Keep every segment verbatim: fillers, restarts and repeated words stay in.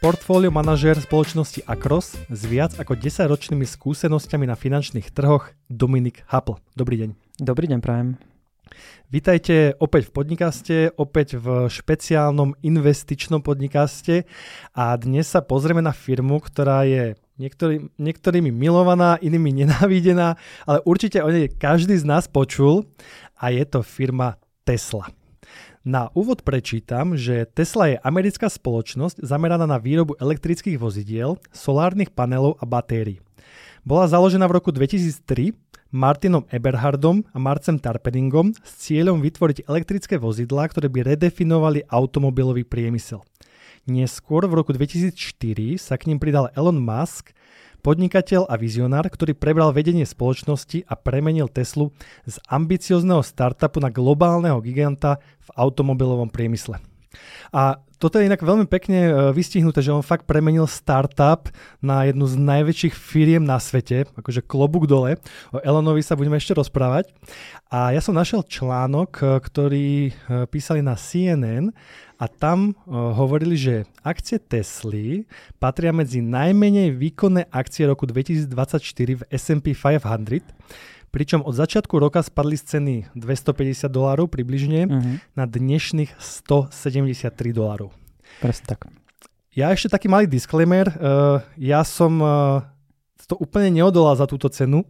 portfólio manažér spoločnosti Akros s viac ako desaťročnými skúsenosťami na finančných trhoch Dominik Hapl. Dobrý deň. Dobrý deň, prajem. Vítajte opäť v Podnikaste, opäť v špeciálnom investičnom podnikaste a dnes sa pozrieme na firmu, ktorá je niektorý, niektorými milovaná, inými nenávidená, ale určite o nej každý z nás počul a je to firma Tesla. Na úvod prečítam, že Tesla je americká spoločnosť zameraná na výrobu elektrických vozidiel, solárnych panelov a batérií. Bola založená v roku dvetisíctri Martinom Eberhardom a Marcem Tarpeningom s cieľom vytvoriť elektrické vozidlá, ktoré by redefinovali automobilový priemysel. Neskôr v roku dvetisícštyri sa k ním pridal Elon Musk, podnikateľ a vizionár, ktorý prebral vedenie spoločnosti a premenil Teslu z ambiciozného startupu na globálneho giganta v automobilovom priemysle. A toto je inak veľmi pekne vystihnuté, že on fakt premenil startup na jednu z najväčších firiem na svete, akože klobúk dole. O Elonovi sa budeme ešte rozprávať. A ja som našiel článok, ktorý písali na C N N a tam hovorili, že akcie Tesly patria medzi najmenej výkonné akcie roku dvetisícdvadsaťštyri v es and pí päťsto, pričom od začiatku roka spadli z ceny dvestopäťdesiat dolárov približne uh-huh. na dnešných stosedemdesiattri dolárov. Presne tak. Ja ešte taký malý disclaimer. Uh, ja som uh, to úplne neodolal za túto cenu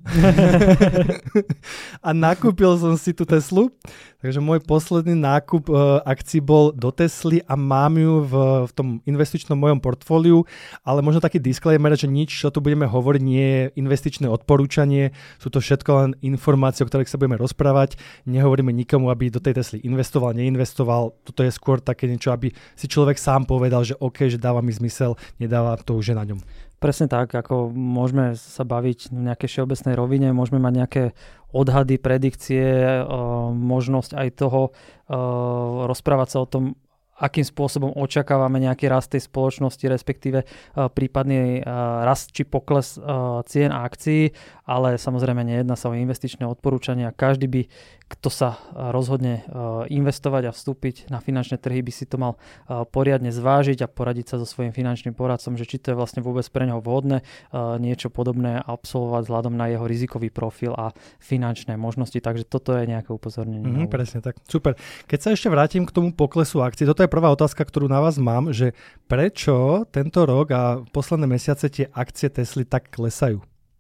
a nakúpil som si tú Teslu. Takže môj posledný nákup uh, akcií bol do Tesly a mám ju v, v tom investičnom mojom portfóliu, ale možno taký disclaimer, že nič, čo tu budeme hovoriť, nie je investičné odporúčanie. Sú to všetko len informácie, o ktorých sa budeme rozprávať. Nehovoríme nikomu, aby do tej Tesly investoval, neinvestoval. Toto je skôr také niečo, aby si človek sám povedal, že OK, že dáva mi zmysel, nedáva to už na ňom. Presne tak, ako môžeme sa baviť v nejakej všeobecnej rovine, môžeme mať nejaké odhady, predikcie, možnosť aj toho rozprávať sa o tom, akým spôsobom očakávame nejaký rast tej spoločnosti, respektíve prípadný rast či pokles cien akcií, ale samozrejme nejedná sa o investičné odporúčania. Každý by, kto sa rozhodne investovať a vstúpiť na finančné trhy, by si to mal poriadne zvážiť a poradiť sa so svojím finančným poradcom, že či to je vlastne vôbec pre neho vhodné niečo podobné absolvovať vzhľadom na jeho rizikový profil a finančné možnosti. Takže toto je nejaké upozornenie. Mm, presne tak. Super. Keď sa ešte vrátim k tomu poklesu akcií, toto je prvá otázka, ktorú na vás mám, že prečo tento rok a posledné mesiace tie akcie Tesly tak klesajú?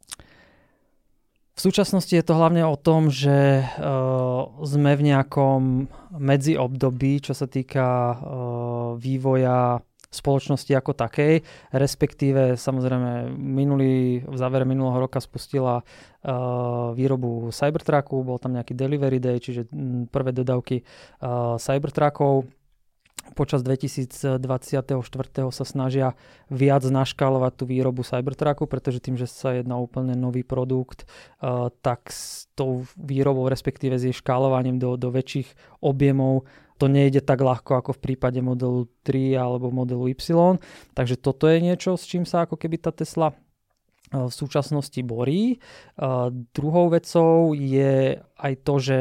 V súčasnosti je to hlavne o tom, že uh, sme v nejakom medziobdobí, čo sa týka uh, vývoja spoločnosti ako takej, respektíve samozrejme minulý, v závere minulého roka spustila uh, výrobu Cybertrucku, bol tam nejaký delivery day, čiže m, prvé dodávky uh, Cybertruckov. Počas dvetisícdvadsaťštyri sa snažia viac naškálovať tú výrobu Cybertrucku, pretože tým, že sa jedná úplne nový produkt, uh, tak s tou výrobou, respektíve s jej škálovaním do, do väčších objemov, to nejde tak ľahko ako v prípade modelu tri alebo modelu Y. Takže toto je niečo, s čím sa ako keby tá Tesla v súčasnosti borí. Uh, druhou vecou je aj to, že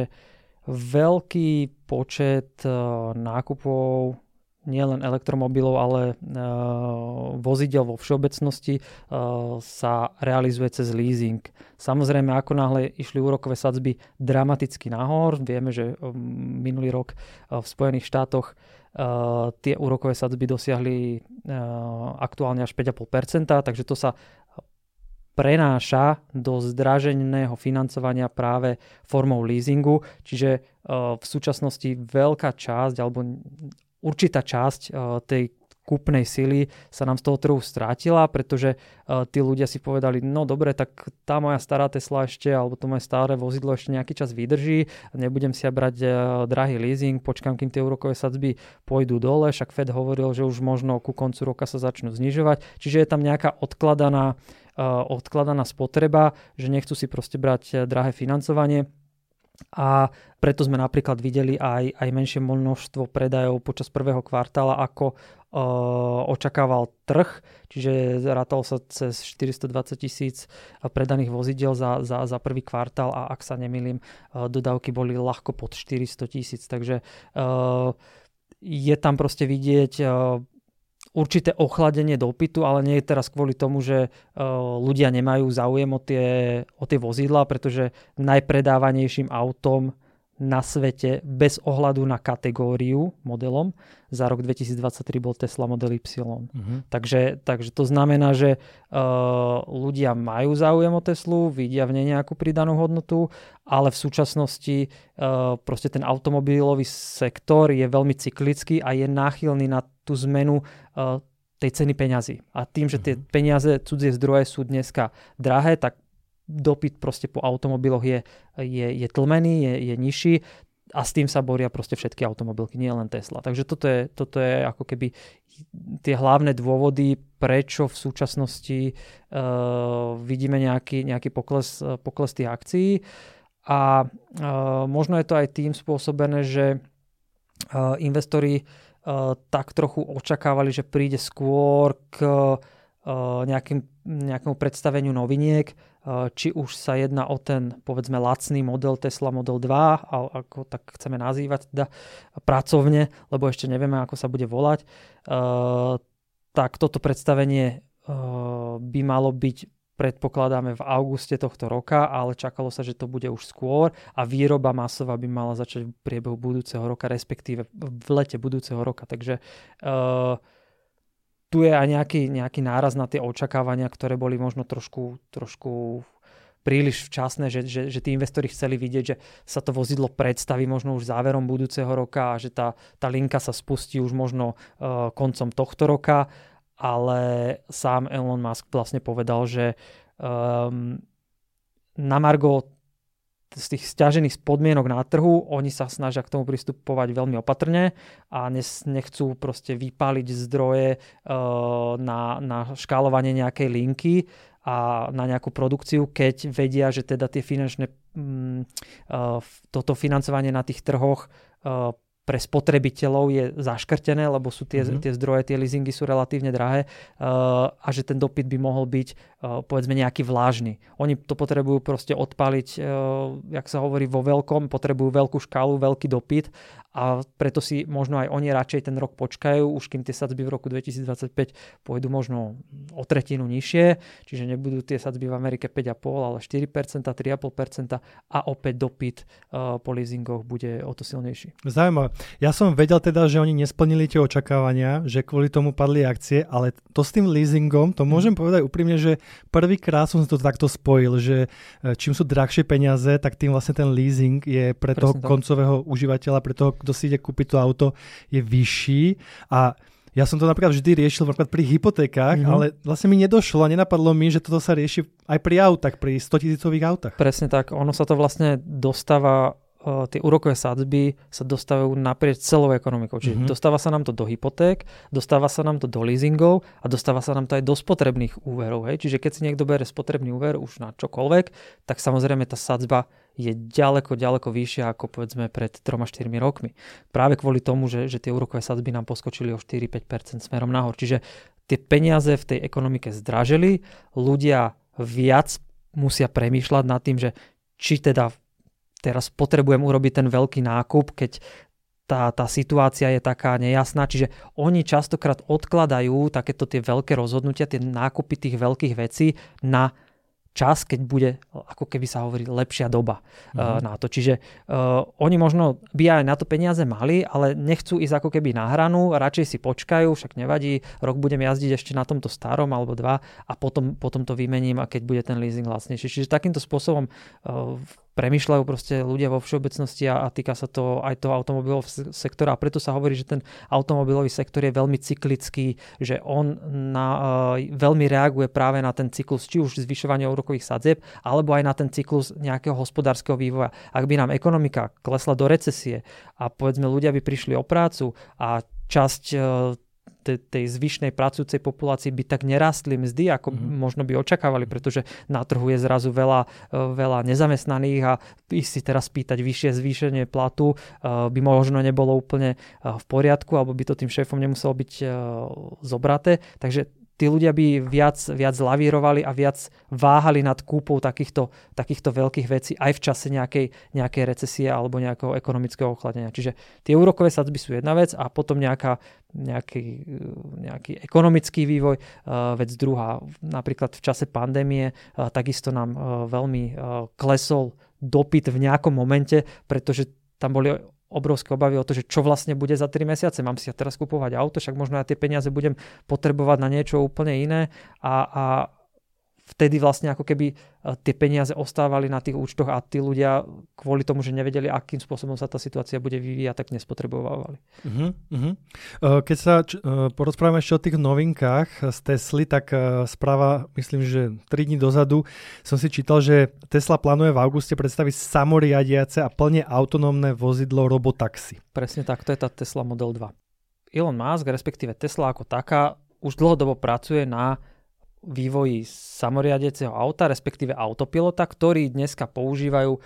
veľký počet uh, nákupov nielen elektromobilov, ale uh, vozidel vo všeobecnosti uh, sa realizuje cez leasing. Samozrejme, ako náhle išli úrokové sadzby dramaticky nahor, vieme, že um, minulý rok uh, v Spojených štátoch uh, tie úrokové sadzby dosiahli uh, aktuálne až päť celá päť percenta, takže to sa prenáša do zdraženého financovania práve formou leasingu, čiže uh, v súčasnosti veľká časť alebo určitá časť uh, tej kúpnej sily sa nám z toho trhu strátila, pretože uh, tí ľudia si povedali, no dobre, tak tá moja stará Tesla ešte, alebo to moje staré vozidlo ešte nejaký čas vydrží, nebudem si ja brať uh, drahý leasing, počkám, kým tie úrokové sadzby pôjdu dole, však Fed hovoril, že už možno ku koncu roka sa začnú znižovať, čiže je tam nejaká odkladaná odkladaná spotreba, že nechcú si proste brať drahé financovanie a preto sme napríklad videli aj, aj menšie množstvo predajov počas prvého kvartála, ako uh, očakával trh, čiže rátalo sa cez štyristodvadsať tisíc predaných vozidiel za, za, za prvý kvartál a ak sa nemýlim, uh, dodávky boli ľahko pod štyristo tisíc, takže uh, je tam proste vidieť uh, určité ochladenie dopytu, ale nie je teraz kvôli tomu, že ľudia nemajú záujem o tie, o tie vozidlá, pretože najpredávanejším autom na svete bez ohľadu na kategóriu modelom za rok dvetisícdvadsaťtri bol Tesla Model Y. Uh-huh. Takže, takže to znamená, že uh, ľudia majú záujem o Teslu, vidia v nej nejakú pridanú hodnotu, ale v súčasnosti uh, proste ten automobilový sektor je veľmi cyklický a je náchylný na tú zmenu uh, tej ceny peňazí. A tým, že tie peniaze, cudzie zdroje sú dneska drahé, tak dopyt proste po automobiloch je, je, je tlmený, je, je nižší a s tým sa boria proste všetky automobilky, nie len Tesla. Takže toto je, toto je ako keby tie hlavné dôvody, prečo v súčasnosti uh, vidíme nejaký, nejaký pokles, pokles tých akcií. A uh, možno je to aj tým spôsobené, že uh, investori uh, tak trochu očakávali, že príde skôr k uh, nejakým, nejakému predstaveniu noviniek, či už sa jedná o ten, povedzme, lacný model Tesla Model dva, ako tak chceme nazývať teda pracovne, lebo ešte nevieme, ako sa bude volať, tak toto predstavenie by malo byť, predpokladáme, v auguste tohto roka, ale čakalo sa, že to bude už skôr a výroba masová by mala začať v priebehu budúceho roka, respektíve v lete budúceho roka. Takže tu je aj nejaký, nejaký náraz na tie očakávania, ktoré boli možno trošku, trošku príliš včasné, že, že, že tí investori chceli vidieť, že sa to vozidlo predstaví možno už záverom budúceho roka a že tá, tá linka sa spustí už možno uh, koncom tohto roka, ale sám Elon Musk vlastne povedal, že um, na margo z tých sťažených podmienok na trhu, oni sa snažia k tomu pristupovať veľmi opatrne a nechcú proste vypáliť zdroje uh, na, na škálovanie nejakej linky a na nejakú produkciu, keď vedia, že teda tie finančné um, uh, toto financovanie na tých trhoch uh, pre spotrebiteľov je zaškrtené, lebo sú tie, mm-hmm. tie zdroje, tie leasingy sú relatívne drahé uh, a že ten dopyt by mohol byť uh, povedzme nejaký vlážny. Oni to potrebujú proste odpaliť, uh, jak sa hovorí, vo veľkom, potrebujú veľkú škálu, veľký dopyt a preto si možno aj oni radšej ten rok počkajú, už kým tie sadzby v roku dvetisícdvadsaťpäť pôjdu možno o tretinu nižšie, čiže nebudú tie sadzby v Amerike päť celá päť, ale štyri percentá, tri celá päť percenta a opäť dopyt uh, po leasingoch bude o to silnejší. Zaujímavé. Ja som vedel teda, že oni nesplnili tie očakávania, že kvôli tomu padli akcie, ale to s tým leasingom, to môžem povedať úprimne, že prvýkrát som to takto spojil, že čím sú drahšie peniaze, tak tým vlastne ten leasing je pre toho Presne koncového tak. užívateľa, pre toho, kto si ide kúpiť to auto, je vyšší a ja som to napríklad vždy riešil napríklad pri hypotékách, mm-hmm. ale vlastne mi nedošlo a nenapadlo mi, že toto sa rieši aj pri autách, pri stotisícových autách. Presne tak, ono sa to vlastne dostáva, uh, tie úrokové sadzby sa dostávajú naprieč celou ekonomikou. Čiže mm-hmm. dostáva sa nám to do hypoték, dostáva sa nám to do leasingov a dostáva sa nám to aj do spotrebných úverov. Hej? Čiže keď si niekto bere spotrebný úver už na čokoľvek, tak samozrejme tá sadzba je ďaleko, ďaleko vyššia ako povedzme pred tri až štyri rokmi. Práve kvôli tomu, že, že tie úrokové sadzby nám poskočili o štyri až päť percent smerom nahor. Čiže tie peniaze v tej ekonomike zdražili, ľudia viac musia premýšľať nad tým, že či teda teraz potrebujem urobiť ten veľký nákup, keď tá, tá situácia je taká nejasná. Čiže oni častokrát odkladajú takéto tie veľké rozhodnutia, tie nákupy tých veľkých vecí na čas, keď bude, ako keby sa hovorí, lepšia doba mm-hmm. uh, na to. Čiže uh, oni možno by aj na to peniaze mali, ale nechcú ísť ako keby na hranu, radšej si počkajú, však nevadí, rok budem jazdiť ešte na tomto starom alebo dva a potom, potom to vymením a keď bude ten leasing lacnejší. Čiže takýmto spôsobom uh, premýšľajú proste ľudia vo všeobecnosti a, a týka sa to aj toho automobilového sektora a preto sa hovorí, že ten automobilový sektor je veľmi cyklický, že on na, uh, veľmi reaguje práve na ten cyklus, či už zvyšovania úrokových sadzieb, alebo aj na ten cyklus nejakého hospodárskeho vývoja. Ak by nám ekonomika klesla do recesie a povedzme ľudia by prišli o prácu a časť uh, tej zvyšnej pracujúcej populácii by tak nerastli mzdy, ako mm-hmm. možno by očakávali, pretože na trhu je zrazu veľa, veľa nezamestnaných a ísť si teraz pýtať vyššie zvýšenie platu by možno nebolo úplne v poriadku, alebo by to tým šéfom nemuselo byť zobraté. Takže tí ľudia by viac, viac lavírovali a viac váhali nad kúpou takýchto, takýchto veľkých vecí aj v čase nejakej, nejakej recesie alebo nejakého ekonomického ochladenia. Čiže tie úrokové sadzby sú jedna vec a potom nejaká, nejaký, nejaký ekonomický vývoj uh, vec druhá. Napríklad v čase pandémie uh, takisto nám uh, veľmi uh, klesol dopyt v nejakom momente, pretože tam boli obrovské obavy o to, že čo vlastne bude za tri mesiace. Mám si ja teraz kupovať auto, však možno ja tie peniaze budem potrebovať na niečo úplne iné a, a vtedy vlastne ako keby tie peniaze ostávali na tých účtoch a tí ľudia kvôli tomu, že nevedeli, akým spôsobom sa tá situácia bude vyvíjať, tak nespotrebovali. Uh-huh, uh-huh. Keď sa č- porozprávame ešte o tých novinkách z Tesly, tak správa, myslím, že tri dní dozadu som si čítal, že Tesla plánuje v auguste predstaviť samoriadiace a plne autonómne vozidlo robotaxi. Presne tak, to je tá Tesla Model dva. Elon Musk, respektíve Tesla ako taká, už dlhodobo pracuje na vývoji samoriadiaceho auta, respektíve autopilota, ktorý dneska používajú uh,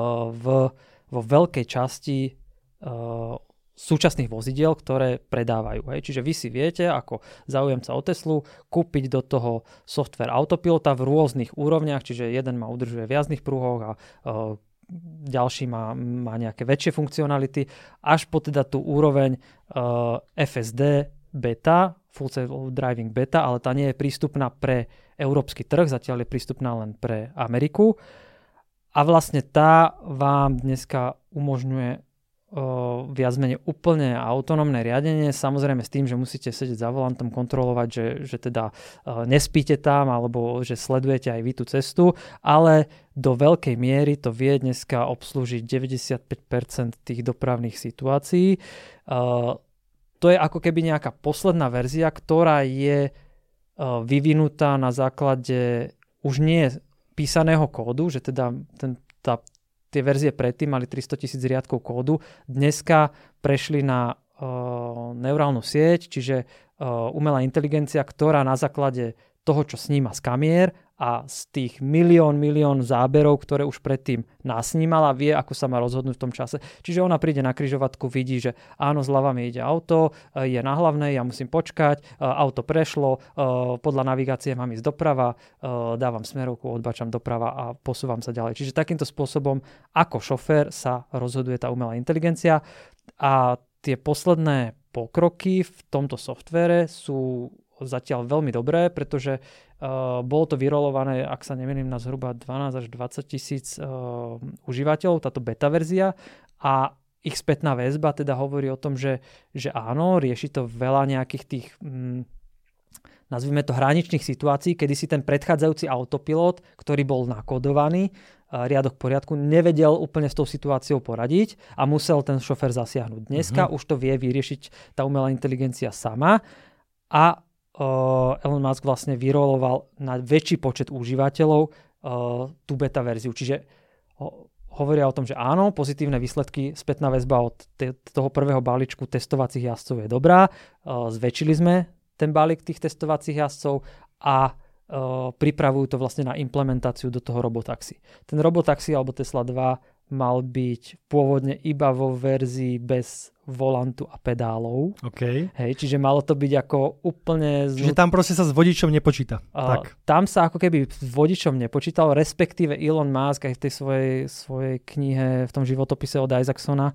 v, vo veľkej časti uh, súčasných vozidiel, ktoré predávajú. Hej. Čiže vy si viete, ako záujemca o Teslu, kúpiť do toho software autopilota v rôznych úrovniach, čiže jeden ma udržuje v jazdných pruhoch a uh, ďalší má, má nejaké väčšie funkcionality, až po teda tú úroveň uh, ef es dé beta, Full Self Driving beta, ale tá nie je prístupná pre európsky trh, zatiaľ je prístupná len pre Ameriku. A vlastne tá vám dneska umožňuje uh, viac menej úplne autonómne riadenie, samozrejme s tým, že musíte sedieť za volantom, kontrolovať, že, že teda uh, nespíte tam, alebo že sledujete aj vy tú cestu, ale do veľkej miery to vie dneska obslúžiť deväťdesiatpäť percent tých dopravných situácií. Uh, To je ako keby nejaká posledná verzia, ktorá je uh, vyvinutá na základe už nie písaného kódu, že teda ten, tá, tie verzie predtým mali tristotisíc riadkov kódu. Dneska prešli na uh, neurálnu sieť, čiže uh, umelá inteligencia, ktorá na základe toho, čo sníma z kamier a z tých milión, milión záberov, ktoré už predtým nasnímala, vie, ako sa má rozhodnúť v tom čase. Čiže ona príde na križovatku, vidí, že áno, zľava mi ide auto, je na hlavnej, ja musím počkať, auto prešlo, podľa navigácie mám ísť doprava, dávam smerovku, odbačam doprava a posúvam sa ďalej. Čiže takýmto spôsobom, ako šofér sa rozhoduje tá umelá inteligencia a tie posledné pokroky v tomto softvere sú zatiaľ veľmi dobré, pretože uh, bolo to vyrolované, ak sa nemýlim, na zhruba dvanásť až dvadsať tisíc uh, užívateľov, táto beta verzia, a ich spätná väzba teda hovorí o tom, že, že áno, rieši to veľa nejakých tých mm, nazvime to hraničných situácií, kedy si ten predchádzajúci autopilot, ktorý bol nakodovaný, uh, riadok poriadku, nevedel úplne s tou situáciou poradiť a musel ten šofér zasiahnuť. Dneska mm-hmm. už to vie vyriešiť tá umelá inteligencia sama a Uh, Elon Musk vlastne vyroloval na väčší počet užívateľov uh, tú beta verziu. Čiže ho, hovoria o tom, že áno, pozitívne výsledky, spätná väzba od te, toho prvého balíčku testovacích jazdcov je dobrá. Uh, zväčšili sme ten balík tých testovacích jazdcov a uh, pripravujú to vlastne na implementáciu do toho robotaxi. Ten robotaxi alebo Tesla dva mal byť pôvodne iba vo verzii bez volantu a pedálov. Okay. Hej, čiže malo to byť ako úplne... Čiže tam proste sa s vodičom nepočíta. Uh, tak. Tam sa ako keby s vodičom nepočítal, respektíve Elon Musk aj v tej svojej, svojej knihe, v tom životopise od Isaacsona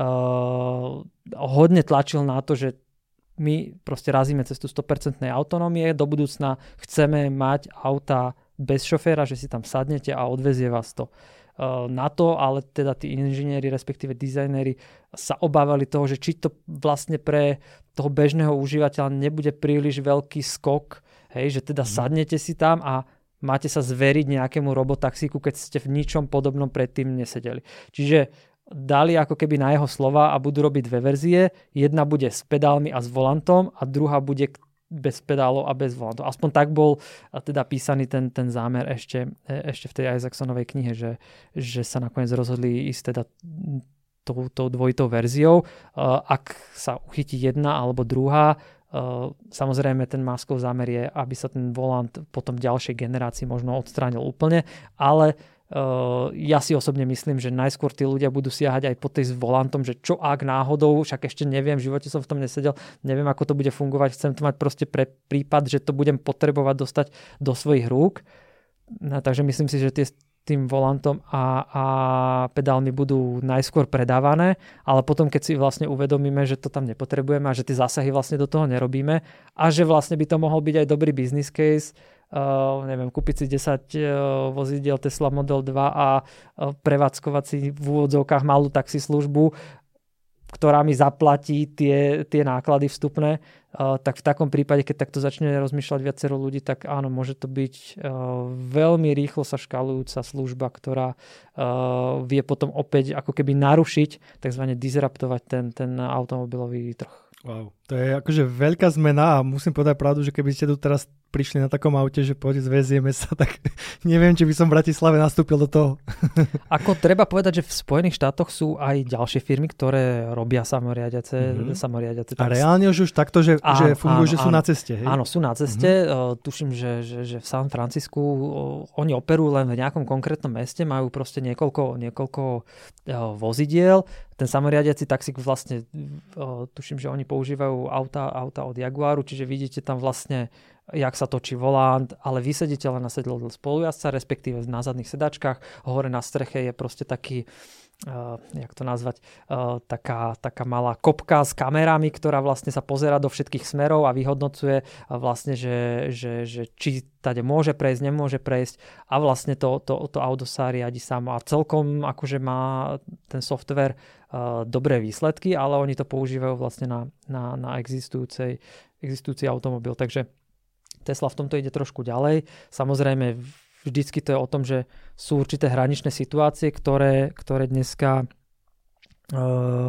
uh, hodne tlačil na to, že my proste razíme cez tú sto percent autonómie, do budúcna chceme mať auta bez šoféra, že si tam sadnete a odvezie vás to na to, ale teda tí inžinieri, respektíve dizajnéri sa obávali toho, že či to vlastne pre toho bežného užívateľa nebude príliš veľký skok, hej, že teda sadnete si tam a máte sa zveriť nejakému robotaxíku, keď ste v ničom podobnom predtým nesedeli. Čiže dali ako keby na jeho slova a budú robiť dve verzie. Jedna bude s pedálmi a s volantom a druhá bude bez pedálov a bez volantov. Aspoň tak bol teda písaný ten, ten zámer ešte, ešte v tej Isaacsonovej knihe, že, že sa nakoniec rozhodli ísť teda tou, tou dvojitou verziou. Ak sa uchytí jedna alebo druhá, samozrejme ten Muskov zámer je, aby sa ten volant potom ďalšej generácii možno odstránil úplne, ale Uh, ja si osobne myslím, že najskôr tí ľudia budú siahať aj po tej s volantom, že čo ak náhodou, však ešte neviem, v živote som v tom nesedel, neviem, ako to bude fungovať, chcem to mať proste pre prípad, že to budem potrebovať dostať do svojich rúk. No, takže myslím si, že tie tým volantom a, a pedálmi budú najskôr predávané, ale potom, keď si vlastne uvedomíme, že to tam nepotrebujeme a že tie zásahy vlastne do toho nerobíme a že vlastne by to mohol byť aj dobrý business case, Uh, neviem, kúpiť si desať uh, vozidiel Tesla Model dva a uh, prevádzkovať si v úvodzovkách malú taxislužbu, ktorá mi zaplatí tie, tie náklady vstupné, uh, tak v takom prípade, keď takto začne rozmýšľať viacero ľudí, tak áno, môže to byť uh, veľmi rýchlo sa škalujúca služba, ktorá uh, vie potom opäť ako keby narušiť, takzvané disruptovať ten, ten automobilový trh. Wow, to je akože veľká zmena a musím povedať pravdu, že keby ste tu teraz prišli na takom aute, že poď zväzieme sa, tak neviem, či by som v Bratislave nastúpil do toho. Ako treba povedať, že v Spojených štátoch sú aj ďalšie firmy, ktoré robia samoriadiace. Mm-hmm. samoriadiace a reálne už, už takto, že, áno, že fungujú, áno, že sú áno. na ceste. Hej? Áno, sú na ceste. Mm-hmm. Uh, tuším, že, že, že v San Francisku uh, oni operujú len v nejakom konkrétnom meste, majú proste niekoľko, niekoľko uh, vozidiel. Ten samoriadiaci taxík vlastne, uh, tuším, že oni používajú auta, auta od Jaguaru, čiže vidíte tam vlastne, jak sa točí volant, ale vy sedíte len na sedadle spolujazca, respektíve na zadných sedačkách. Hore na streche je proste taký, uh, jak to nazvať, uh, taká, taká malá kopka s kamerami, ktorá vlastne sa pozerá do všetkých smerov a vyhodnocuje uh, vlastne, že, že, že či tade môže prejsť, nemôže prejsť a vlastne to, to, to auto sa riadi samo. A celkom akože má ten software uh, dobré výsledky, ale oni to používajú vlastne na, na, na existujúcej, existujúci automobil. Takže Tesla v tomto ide trošku ďalej. Samozrejme, vždycky to je o tom, že sú určité hraničné situácie, ktoré, ktoré dneska uh,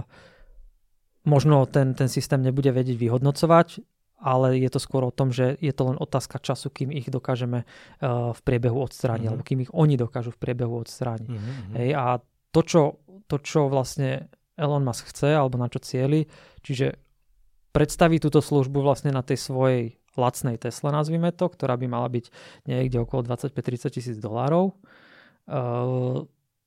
možno ten, ten systém nebude vedieť vyhodnocovať, ale je to skôr o tom, že je to len otázka času, kým ich dokážeme uh, v priebehu odstrániť, mm-hmm. alebo kým ich oni dokážu v priebehu odstrániť. Mm-hmm. Hej, a to čo, to, čo vlastne Elon Musk chce, alebo na čo cieli, čiže predstaví túto službu vlastne na tej svojej lacnej Tesla, nazvime to, ktorá by mala byť niekde okolo dvadsaťpäť tridsať tisíc dolárov. Uh,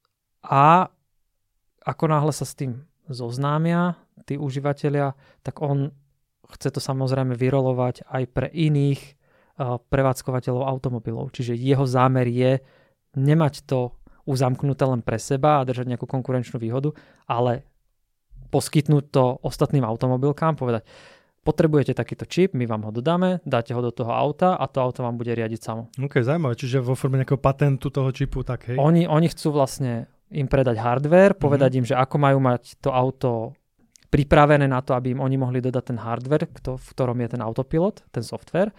a ako náhle sa s tým zoznámia tí užívateľia, tak on chce to samozrejme vyrolovať aj pre iných uh, prevádzkovateľov automobilov. Čiže jeho zámer je nemať to uzamknuté len pre seba a držať nejakú konkurenčnú výhodu, ale poskytnúť to ostatným automobilkám, povedať, potrebujete takýto čip, my vám ho dodáme, dáte ho do toho auta a to auto vám bude riadiť samo. Ok, zaujímavé, čiže vo forme nejakého patentu toho čipu, tak hej? Oni, oni chcú vlastne im predať hardware, mm-hmm. povedať im, že ako majú mať to auto pripravené na to, aby im oni mohli dodať ten hardware, kto, v ktorom je ten autopilot, ten software.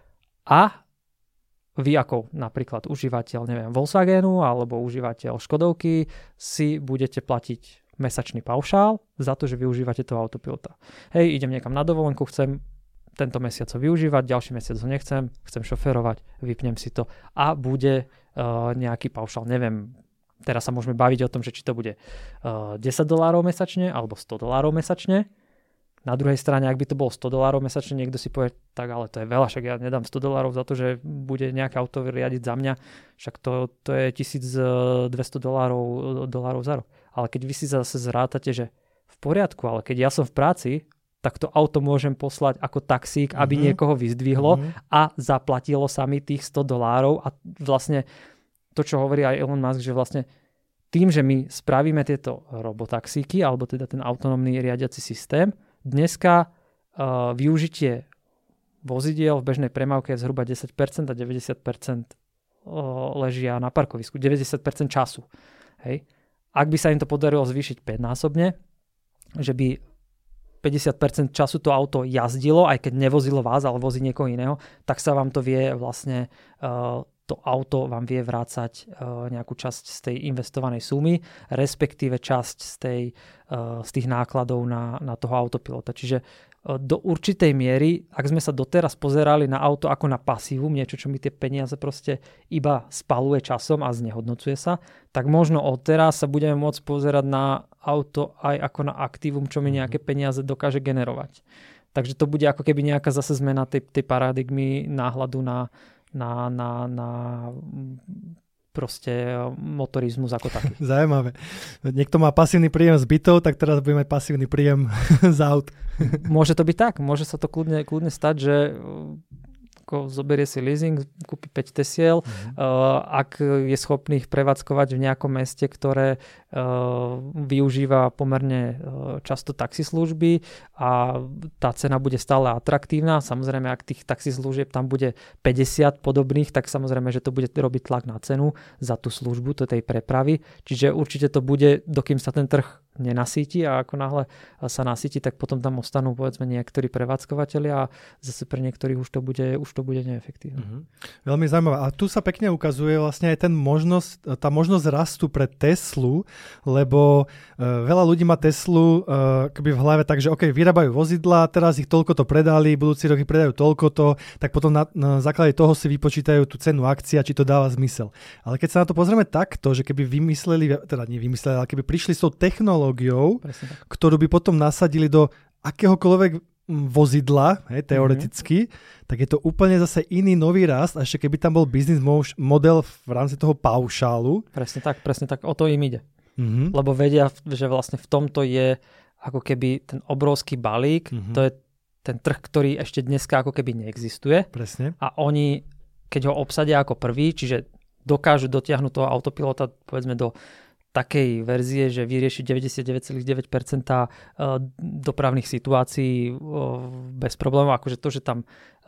A vy ako napríklad užívateľ, neviem, Volkswagenu alebo užívateľ Škodovky si budete platiť mesačný paušál za to, že využívate toho autopilota. Hej, idem niekam na dovolenku, chcem tento mesiac ho využívať, ďalší mesiac ho nechcem, chcem šoférovať, vypnem si to a bude uh, nejaký paušál. Neviem, teraz sa môžeme baviť o tom, že či to bude uh, desať dolárov mesačne alebo sto dolárov mesačne. Na druhej strane, ak by to bolo sto dolárov mesačne, niekto si povie, tak ale to je veľa, však ja nedám sto dolárov za to, že bude nejaké auto riadiť za mňa, však to, to je tisícdvesto dolárov, dolárov za rok. Ale keď vy si zase zrátate, že v poriadku, ale keď ja som v práci, tak to auto môžem poslať ako taxík, aby mm-hmm. niekoho vyzdvihlo mm-hmm. a zaplatilo sa mi tých sto dolárov a vlastne to, čo hovorí aj Elon Musk, že vlastne tým, že my spravíme tieto robotaxíky, alebo teda ten autonómny riadiaci systém, dneska uh, využitie vozidiel v bežnej premávke je zhruba desať percent a deväťdesiat percent uh, ležia na parkovisku. deväťdesiat percent času. Hej. Ak by sa im to podarilo zvýšiť päťnásobne, že by päťdesiat percent času to auto jazdilo, aj keď nevozilo vás, ale vozí niekoho iného, tak sa vám to vie vlastne, uh, to auto vám vie vrácať uh, nejakú časť z tej investovanej sumy, respektíve časť z, tej, uh, z tých nákladov na, na toho autopilota. Čiže uh, do určitej miery, ak sme sa doteraz pozerali na auto ako na pasívum, niečo, čo mi tie peniaze proste iba spaluje časom a znehodnocuje sa, tak možno odteraz sa budeme môcť pozerať na auto aj ako na aktívum, čo mi nejaké peniaze dokáže generovať. Takže to bude ako keby nejaká zase zmena tej, tej paradigmy náhľadu na, na, na, na proste motorizmus ako taký. Zaujímavé. Niekto má pasívny príjem z bytov, tak teraz bude mať pasívny príjem z aut. Môže to byť tak. Môže sa to kľudne, kľudne stať, že zoberie si leasing, kúpi päť tesiel, mm-hmm. uh, ak je schopný ich prevádzkovať v nejakom meste, ktoré uh, využíva pomerne uh, často taxislužby a tá cena bude stále atraktívna. Samozrejme, ak tých taxislužieb tam bude päťdesiat podobných, tak samozrejme, že to bude robiť tlak na cenu za tú službu, to tej prepravy. Čiže určite to bude, dokým sa ten trh nenasíti a ako náhle sa nasíti, tak potom tam ostanú povedzme niektorí prevádzkovateľia a zase pre niektorých už to bude, už to bude neefektívne. Mm-hmm. Veľmi zaujímavé. A tu sa pekne ukazuje vlastne aj ten možnosť, tá možnosť rastu pre Teslu, lebo uh, veľa ľudí má Teslu uh, keby v hlave tak, že OK, vyrábajú vozidlá, teraz ich toľko to predali, budúci rok ich predajú toľko to, tak potom na, na základe toho si vypočítajú tú cenu akcia, či to dáva zmysel. Ale keď sa na to pozrieme takto, že keby vymysleli, teda nevymysleli, ale keby prišli s tou technológiou, ktorú by potom nasadili do akéhokoľvek vozidla, hej, teoreticky, mm-hmm. tak je to úplne zase iný nový rast, a ešte keby tam bol business model v rámci toho paušálu. Presne tak, presne tak, o to im ide. Mm-hmm. Lebo vedia, že vlastne v tomto je ako keby ten obrovský balík, mm-hmm. to je ten trh, ktorý ešte dneska ako keby neexistuje. Presne. A oni, keď ho obsadia ako prvý, čiže dokážu dotiahnuť toho autopilota povedzme do takej verzie, že vyrieši deväťdesiatdeväť celá deväť percent dopravných situácií bez problémov. Akože to, že tam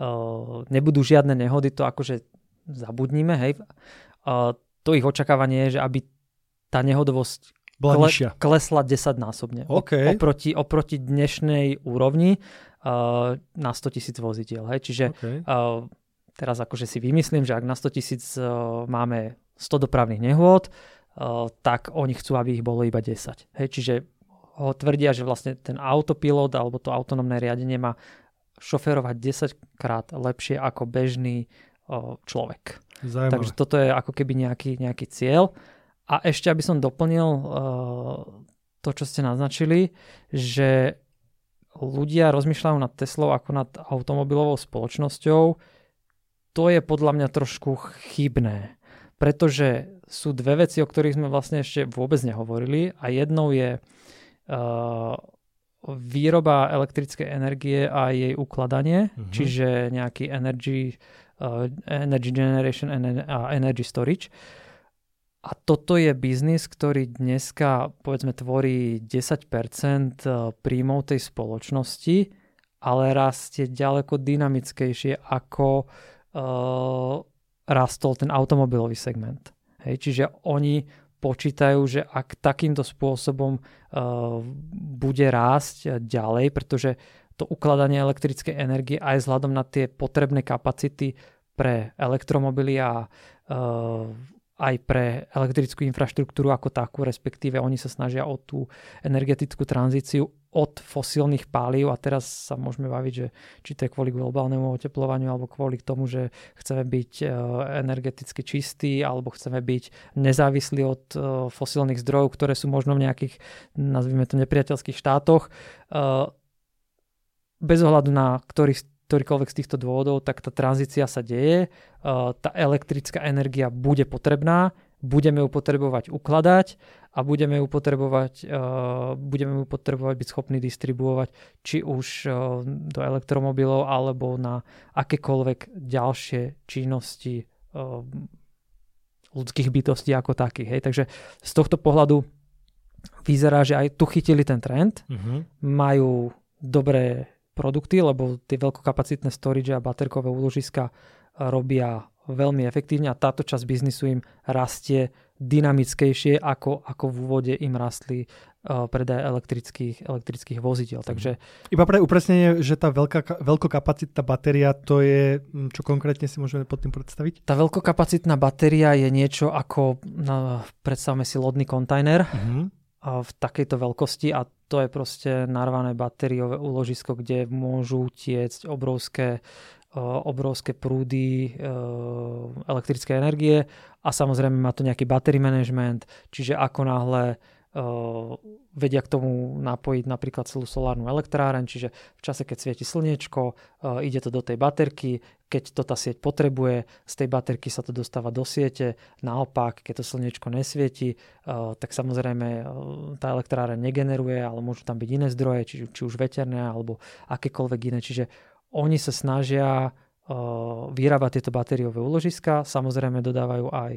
nebudú žiadne nehody, to akože zabudnime. Hej. To ich očakávanie je, že aby tá nehodovosť kle, klesla desaťnásobne. Okay. Oproti, oproti dnešnej úrovni na stotisíc vozidiel. Hej. Čiže okay. teraz akože si vymyslím, že ak na stotisíc máme sto dopravných nehôd, Uh, tak oni chcú, aby ich bolo iba desať. Hej, čiže ho tvrdia, že vlastne ten autopilot alebo to autonómne riadenie má šoférovať desaťkrát lepšie ako bežný uh, človek. Zaujímavé. Takže toto je ako keby nejaký, nejaký cieľ. A ešte, aby som doplnil uh, to, čo ste naznačili, že ľudia rozmýšľajú nad Teslou ako nad automobilovou spoločnosťou. To je podľa mňa trošku chybné. Pretože sú dve veci, o ktorých sme vlastne ešte vôbec nehovorili, a jednou je uh, výroba elektrickej energie a jej ukladanie, uh-huh. čiže nejaký energy, uh, energy generation a energy storage. A toto je biznis, ktorý dneska povedzme tvorí desať percent príjmov tej spoločnosti, ale rastie ďaleko dynamickejšie ako uh, rastol ten automobilový segment. Hej, čiže oni počítajú, že ak takýmto spôsobom uh, bude rásť ďalej, pretože to ukladanie elektrickej energie aj vzhľadom na tie potrebné kapacity pre elektromobily a uh, aj pre elektrickú infraštruktúru ako takú, respektíve oni sa snažia o tú energetickú tranzíciu od fosílnych palív, a teraz sa môžeme baviť, že či to je kvôli globálnemu oteplovaniu alebo kvôli tomu, že chceme byť uh, energeticky čistí alebo chceme byť nezávislí od uh, fosílnych zdrojov, ktoré sú možno v nejakých, nazvime to, nepriateľských štátoch. Uh, bez ohľadu na ktorých ktorýkoľvek z týchto dôvodov, tak tá tranzícia sa deje, tá elektrická energia bude potrebná, budeme ju potrebovať ukladať a budeme ju potrebovať, budeme ju potrebovať byť schopní distribuovať či už do elektromobilov alebo na akékoľvek ďalšie činnosti ľudských bytostí ako takých. Hej. Takže z tohto pohľadu vyzerá, že aj tu chytili ten trend, uh-huh. majú dobré produkty, lebo tie veľkokapacitné storage a baterkové úložiska robia veľmi efektívne a táto časť biznisu im rastie dynamickejšie, ako, ako v úvode im rastli uh, predaje elektrických, elektrických vozidiel. Takže... Iba pre upresnenie, že tá veľká, veľkokapacitná batéria, to je, čo konkrétne si môžeme pod tým predstaviť? Tá veľkokapacitná batéria je niečo ako, no, predstavme si lodný kontajner, uh-huh. v takejto veľkosti, a to je proste narvané batériové úložisko, kde môžu tiecť obrovské, uh, obrovské prúdy uh, elektrickej energie, a samozrejme má to nejaký battery management, čiže ako náhle vedia k tomu napojiť napríklad celú solárnu elektráreň, čiže v čase, keď svieti slniečko, ide to do tej baterky, keď to tá sieť potrebuje, z tej baterky sa to dostáva do siete, naopak, keď to slniečko nesvieti, tak samozrejme tá elektráreň negeneruje, ale môžu tam byť iné zdroje, či, či už veterné alebo akékoľvek iné, čiže oni sa snažia vyrábať tieto batériové úložiska, samozrejme dodávajú aj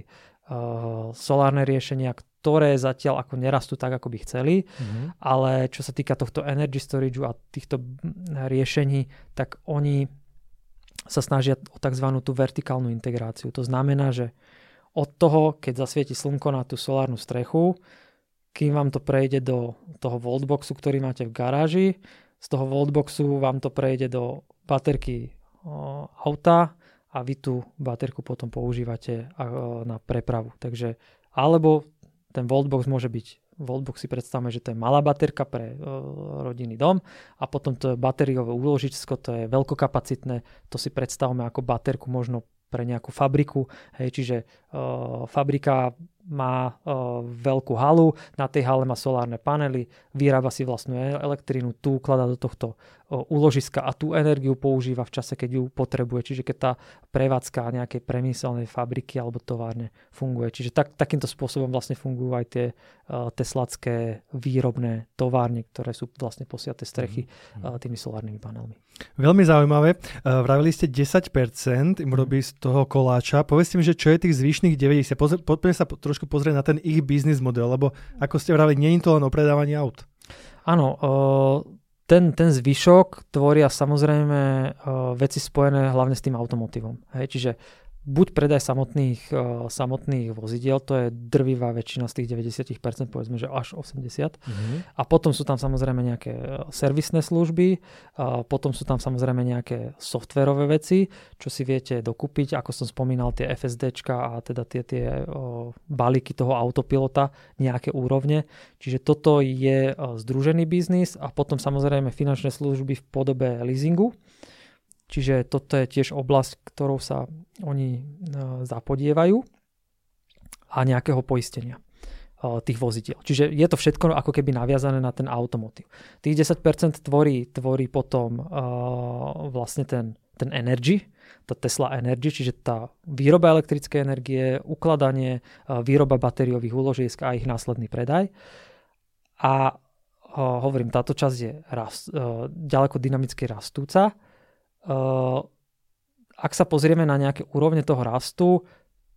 solárne riešenia, ktoré zatiaľ ako nerastú tak, ako by chceli, mm-hmm. ale čo sa týka tohto energy storage a týchto riešení, tak oni sa snažia o tzv. Tú vertikálnu integráciu. To znamená, že od toho, keď zasvieti slnko na tú solárnu strechu, kým vám to prejde do toho voltboxu, ktorý máte v garáži, z toho voltboxu vám to prejde do baterky o, auta a vy tú baterku potom používate o, na prepravu. Takže, alebo ten voltbox môže byť, voltbox si predstavme, že to je malá baterka pre o, rodinný dom a potom to je batériové úložisko, to je veľkokapacitné, to si predstavme ako baterku možno pre nejakú fabriku, hej, čiže o, fabrika má o, veľkú halu, na tej hale má solárne panely, vyrába si vlastnú elektrínu, tú ukladá do tohto o, úložiska a tú energiu používa v čase, keď ju potrebuje. Čiže keď tá prevádzka nejakej priemyselnej fabriky alebo továrne funguje. Čiže tak, takýmto spôsobom vlastne fungujú aj tie o, teslacké výrobné továrne, ktoré sú vlastne posiaté strechy mm. o, tými solárnymi panelmi. Veľmi zaujímavé. Uh, vravili ste desať percent im robí z toho koláča. Povedzte mi, že čo je tých zvyšných deväťdesiat percent? Poďme sa trošku pozrieť na ten ich biznis model, lebo ako ste vravili, nie je to len o predávaní aut. Áno, ten, ten zvyšok tvoria samozrejme veci spojené hlavne s tým automotívom. Hej, čiže buď predaj samotných, samotných vozidiel, to je drvivá väčšina z tých deväťdesiat percent, povedzme, že až osemdesiat percent. Mm-hmm. A potom sú tam samozrejme nejaké servisné služby, a potom sú tam samozrejme nejaké softverové veci, čo si viete dokúpiť, ako som spomínal, tie ef es déčka a teda tie, tie o, balíky toho autopilota, nejaké úrovne. Čiže toto je o, združený biznis a potom samozrejme finančné služby v podobe leasingu. Čiže toto je tiež oblasť, ktorou sa oni zapodievajú a nejakého poistenia tých vozidiel. Čiže je to všetko ako keby naviazané na ten automotív. Tých desať percent tvorí, tvorí potom uh, vlastne ten, ten energy, tá Tesla Energy, čiže tá výroba elektrickej energie, ukladanie, uh, výroba batériových úložisk a ich následný predaj. A uh, hovorím, táto časť je rast, uh, ďaleko dynamicky rastúca. Uh, ak sa pozrieme na nejaké úrovne toho rastu,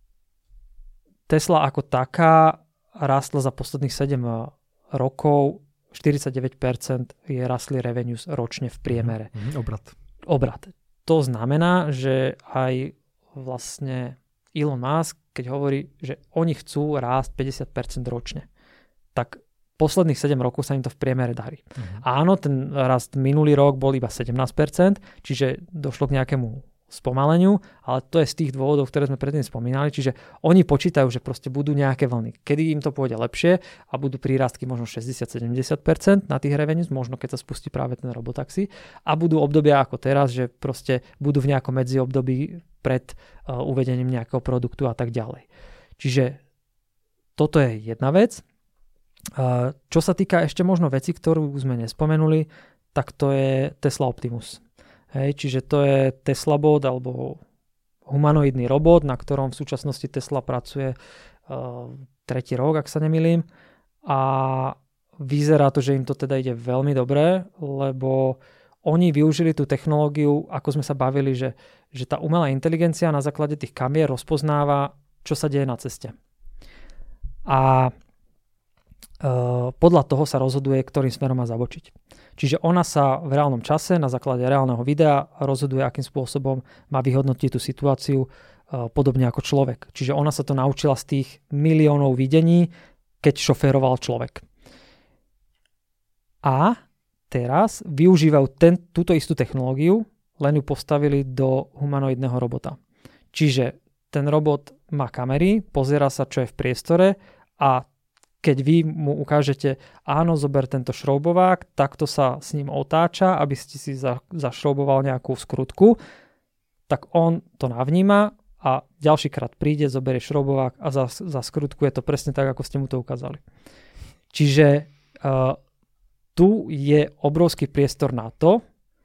Tesla ako taká rastla za posledných sedem rokov, štyridsaťdeväť percent je rastli revenues ročne v priemere. Mm, obrat. Obrat. To znamená, že aj vlastne Elon Musk, keď hovorí, že oni chcú rásť päťdesiat percent ročne, tak posledných sedem rokov sa im to v priemere darí. Uh-huh. Áno, ten rast minulý rok bol iba sedemnásť percent, čiže došlo k nejakému spomaleniu, ale to je z tých dôvodov, ktoré sme predtým spomínali, čiže oni počítajú, že proste budú nejaké vlny. Kedy im to pôjde lepšie a budú prírastky možno šesťdesiat až sedemdesiat percent na tých revenues, možno keď sa spustí práve ten robotaxi a budú obdobia ako teraz, že proste budú v nejakom medziobdobí pred uh, uvedením nejakého produktu a tak ďalej. Čiže toto je jedna vec. Uh, čo sa týka ešte možno veci, ktorú sme nespomenuli, tak to je Tesla Optimus. Hej, čiže to je Tesla bot alebo humanoidný robot, na ktorom v súčasnosti Tesla pracuje uh, tretí rok, ak sa nemýlim. A vyzerá to, že im to teda ide veľmi dobre, lebo oni využili tú technológiu, ako sme sa bavili, že, že tá umelá inteligencia na základe tých kamier rozpoznáva, čo sa deje na ceste. A Uh, podľa toho sa rozhoduje, ktorým smerom má zabočiť. Čiže ona sa v reálnom čase na základe reálneho videa rozhoduje, akým spôsobom má vyhodnotiť tú situáciu uh, podobne ako človek. Čiže ona sa to naučila z tých miliónov videní, keď šoféroval človek. A teraz využívajú ten, túto istú technológiu, len ju postavili do humanoidného robota. Čiže ten robot má kamery, pozerá sa, čo je v priestore a keď vy mu ukážete, áno, zober tento šroubovák, takto sa s ním otáča, aby ste si za, zašrouboval nejakú skrutku, tak on to navníma a ďalší krát príde, zoberie šroubovák a za, za skrutku je to presne tak, ako ste mu to ukázali. Čiže uh, tu je obrovský priestor na to,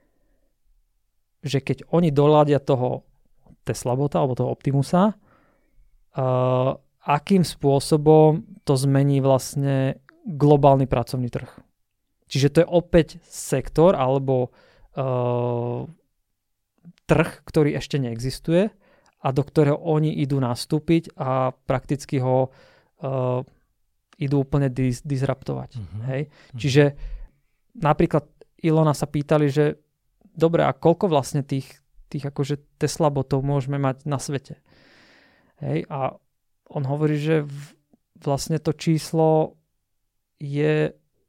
že keď oni doľadia toho Teslabota alebo toho Optimusa, uh, akým spôsobom to zmení vlastne globálny pracovný trh. Čiže to je opäť sektor alebo uh, trh, ktorý ešte neexistuje a do ktorého oni idú nastúpiť a prakticky ho uh, idú úplne dis- disruptovať. Uh-huh. Hej? Uh-huh. Čiže napríklad Ilona sa pýtali, že dobre, a koľko vlastne tých, tých akože Tesla botov môžeme mať na svete? Hej? A on hovorí, že v, vlastne to číslo je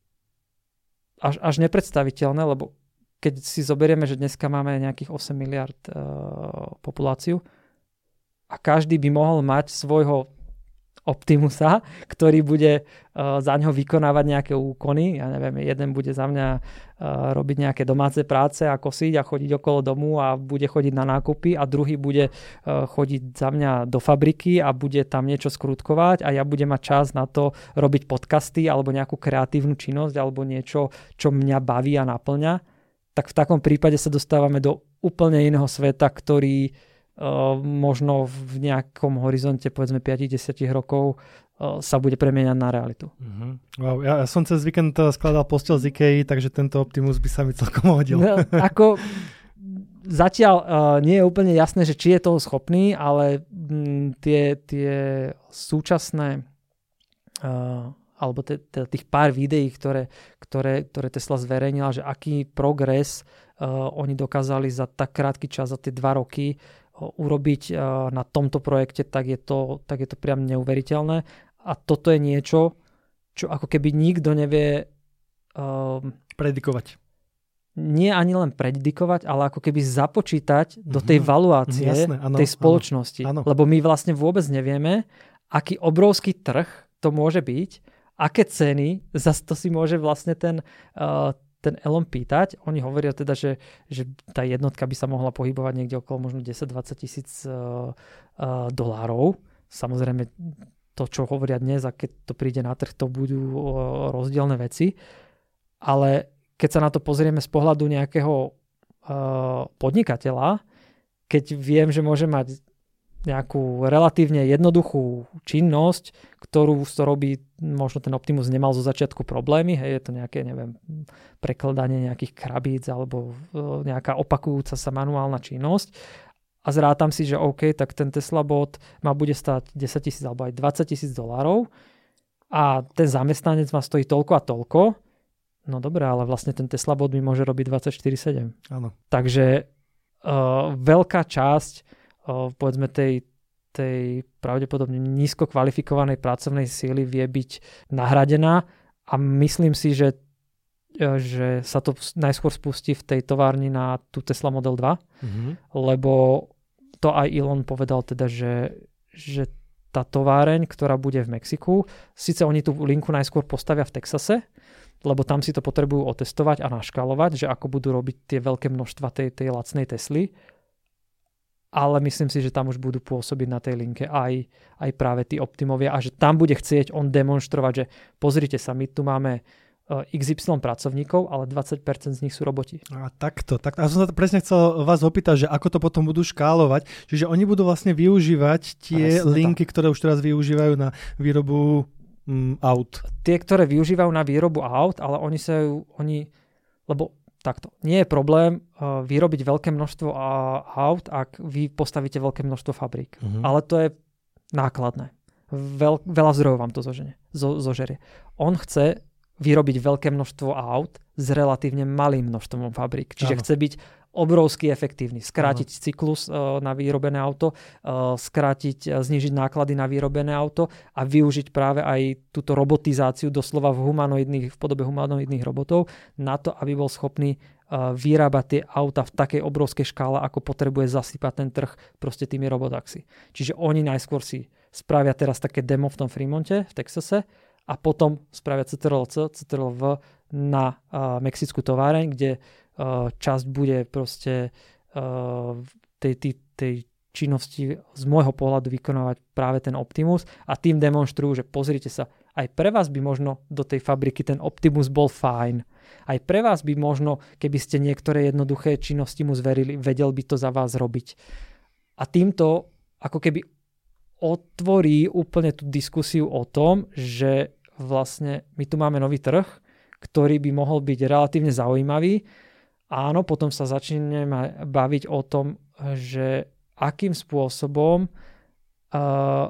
až, až nepredstaviteľné, lebo keď si zoberieme, že dneska máme nejakých osem miliard uh, populáciu a každý by mohol mať svojho Optimusa, ktorý bude uh, za ňo vykonávať nejaké úkony. Ja neviem, jeden bude za mňa uh, robiť nejaké domáce práce a kosiť a chodiť okolo domu a bude chodiť na nákupy a druhý bude uh, chodiť za mňa do fabriky a bude tam niečo skrutkovať a ja budem mať čas na to robiť podcasty alebo nejakú kreatívnu činnosť alebo niečo, čo mňa baví a naplňa. Tak v takom prípade sa dostávame do úplne iného sveta, ktorý Uh, možno v nejakom horizonte povedzme päť až desať rokov uh, sa bude premieňať na realitu. Uh-huh. Wow, ja, ja som cez víkend skladal posteľ z IKEA, takže tento Optimus by sa mi celkom hodil. No, ako zatiaľ uh, nie je úplne jasné, že či je toho schopný, ale m, tie, tie súčasné uh, alebo t- t- tých pár videí, ktoré, ktoré, ktoré Tesla zverejnila, že aký progres uh, oni dokázali za tak krátky čas, za tie dva roky urobiť na tomto projekte, tak je to, tak je to priam neuveriteľné. A toto je niečo, čo ako keby nikto nevie um, predikovať. Nie ani len predikovať, ale ako keby započítať mm-hmm. do tej valuácie Jasné, áno, tej spoločnosti. Áno, áno. Lebo my vlastne vôbec nevieme, aký obrovský trh to môže byť, aké ceny, zase to si môže vlastne ten uh, ten Elon pýtať. Oni hovoria teda, že, že tá jednotka by sa mohla pohybovať niekde okolo možno desať až dvadsať tisíc uh, uh, dolárov. Samozrejme to, čo hovoria dnes a keď to príde na trh, to budú uh, rozdielne veci. Ale keď sa na to pozrieme z pohľadu nejakého uh, podnikateľa, keď viem, že môže mať nejakú relatívne jednoduchú činnosť, ktorú to robí, možno ten Optimus nemal zo začiatku problémy, hej, je to nejaké, neviem, prekladanie nejakých krabíc alebo nejaká opakujúca sa manuálna činnosť a zrátam si, že OK, tak ten Tesla bot ma bude stáť desať tisíc alebo aj dvadsať tisíc dolárov a ten zamestnanec ma stojí toľko a toľko, no dobré, ale vlastne ten Tesla bot mi môže robiť dvadsaťštyri sedem. Áno. Takže uh, veľká časť povedzme tej, tej pravdepodobne nízko kvalifikovanej pracovnej síly vie byť nahradená a myslím si, že, že sa to najskôr spustí v tej továrni na tú Tesla Model dva, mm-hmm. lebo to aj Elon povedal teda, že, že tá továreň, ktorá bude v Mexiku, síce oni tú linku najskôr postavia v Texase, lebo tam si to potrebujú otestovať a naškalovať, že ako budú robiť tie veľké množstva tej, tej lacnej Tesly, ale myslím si, že tam už budú pôsobiť na tej linke aj, aj práve tí Optimovia a že tam bude chcieť on demonštrovať, že pozrite sa, my tu máme iks ypsilon pracovníkov, ale dvadsať percent z nich sú roboti. A takto, takto. A som sa presne chcel vás opýtať, že ako to potom budú škálovať. Čiže oni budú vlastne využívať tie presne linky, tak. Ktoré už teraz využívajú na výrobu mm, aut. Tie, ktoré využívajú na výrobu aut, ale oni sa ju, oni, lebo takto. Nie je problém uh, vyrobiť veľké množstvo uh, aut, ak vy postavíte veľké množstvo fabrík. Uh-huh. Ale to je nákladné. Veľ, veľa zdrojov vám to zožene, zo, zožerie. On chce vyrobiť veľké množstvo aut s relatívne malým množstvom fabrík. Čiže ano. Chce byť obrovsky efektívny. Skrátiť ano. Cyklus uh, na vyrobené auto, uh, skrátiť, uh, znižiť náklady na vyrobené auto a využiť práve aj túto robotizáciu doslova v humanoidných, v podobe humanoidných robotov na to, aby bol schopný uh, vyrábať tie auta v takej obrovskej škále, ako potrebuje zasypať ten trh proste tými robotaxi. Čiže oni najskôr si spravia teraz také demo v tom Fremonte, v Texase a potom spravia cé té er el cé, cé té er el vé na uh, mexickú továreň, kde uh, časť bude proste uh, tej, tej, tej činnosti z môjho pohľadu vykonávať práve ten Optimus a tým demonštrujú, že pozrite sa, Aj pre vás by možno do tej fabriky ten Optimus bol fajn. Aj pre vás by možno, keby ste niektoré jednoduché činnosti mu zverili, vedel by to za vás robiť. A týmto ako keby otvorí úplne tú diskusiu o tom, že vlastne my tu máme nový trh, ktorý by mohol byť relatívne zaujímavý. Áno, potom sa začneme baviť o tom, že akým spôsobom uh,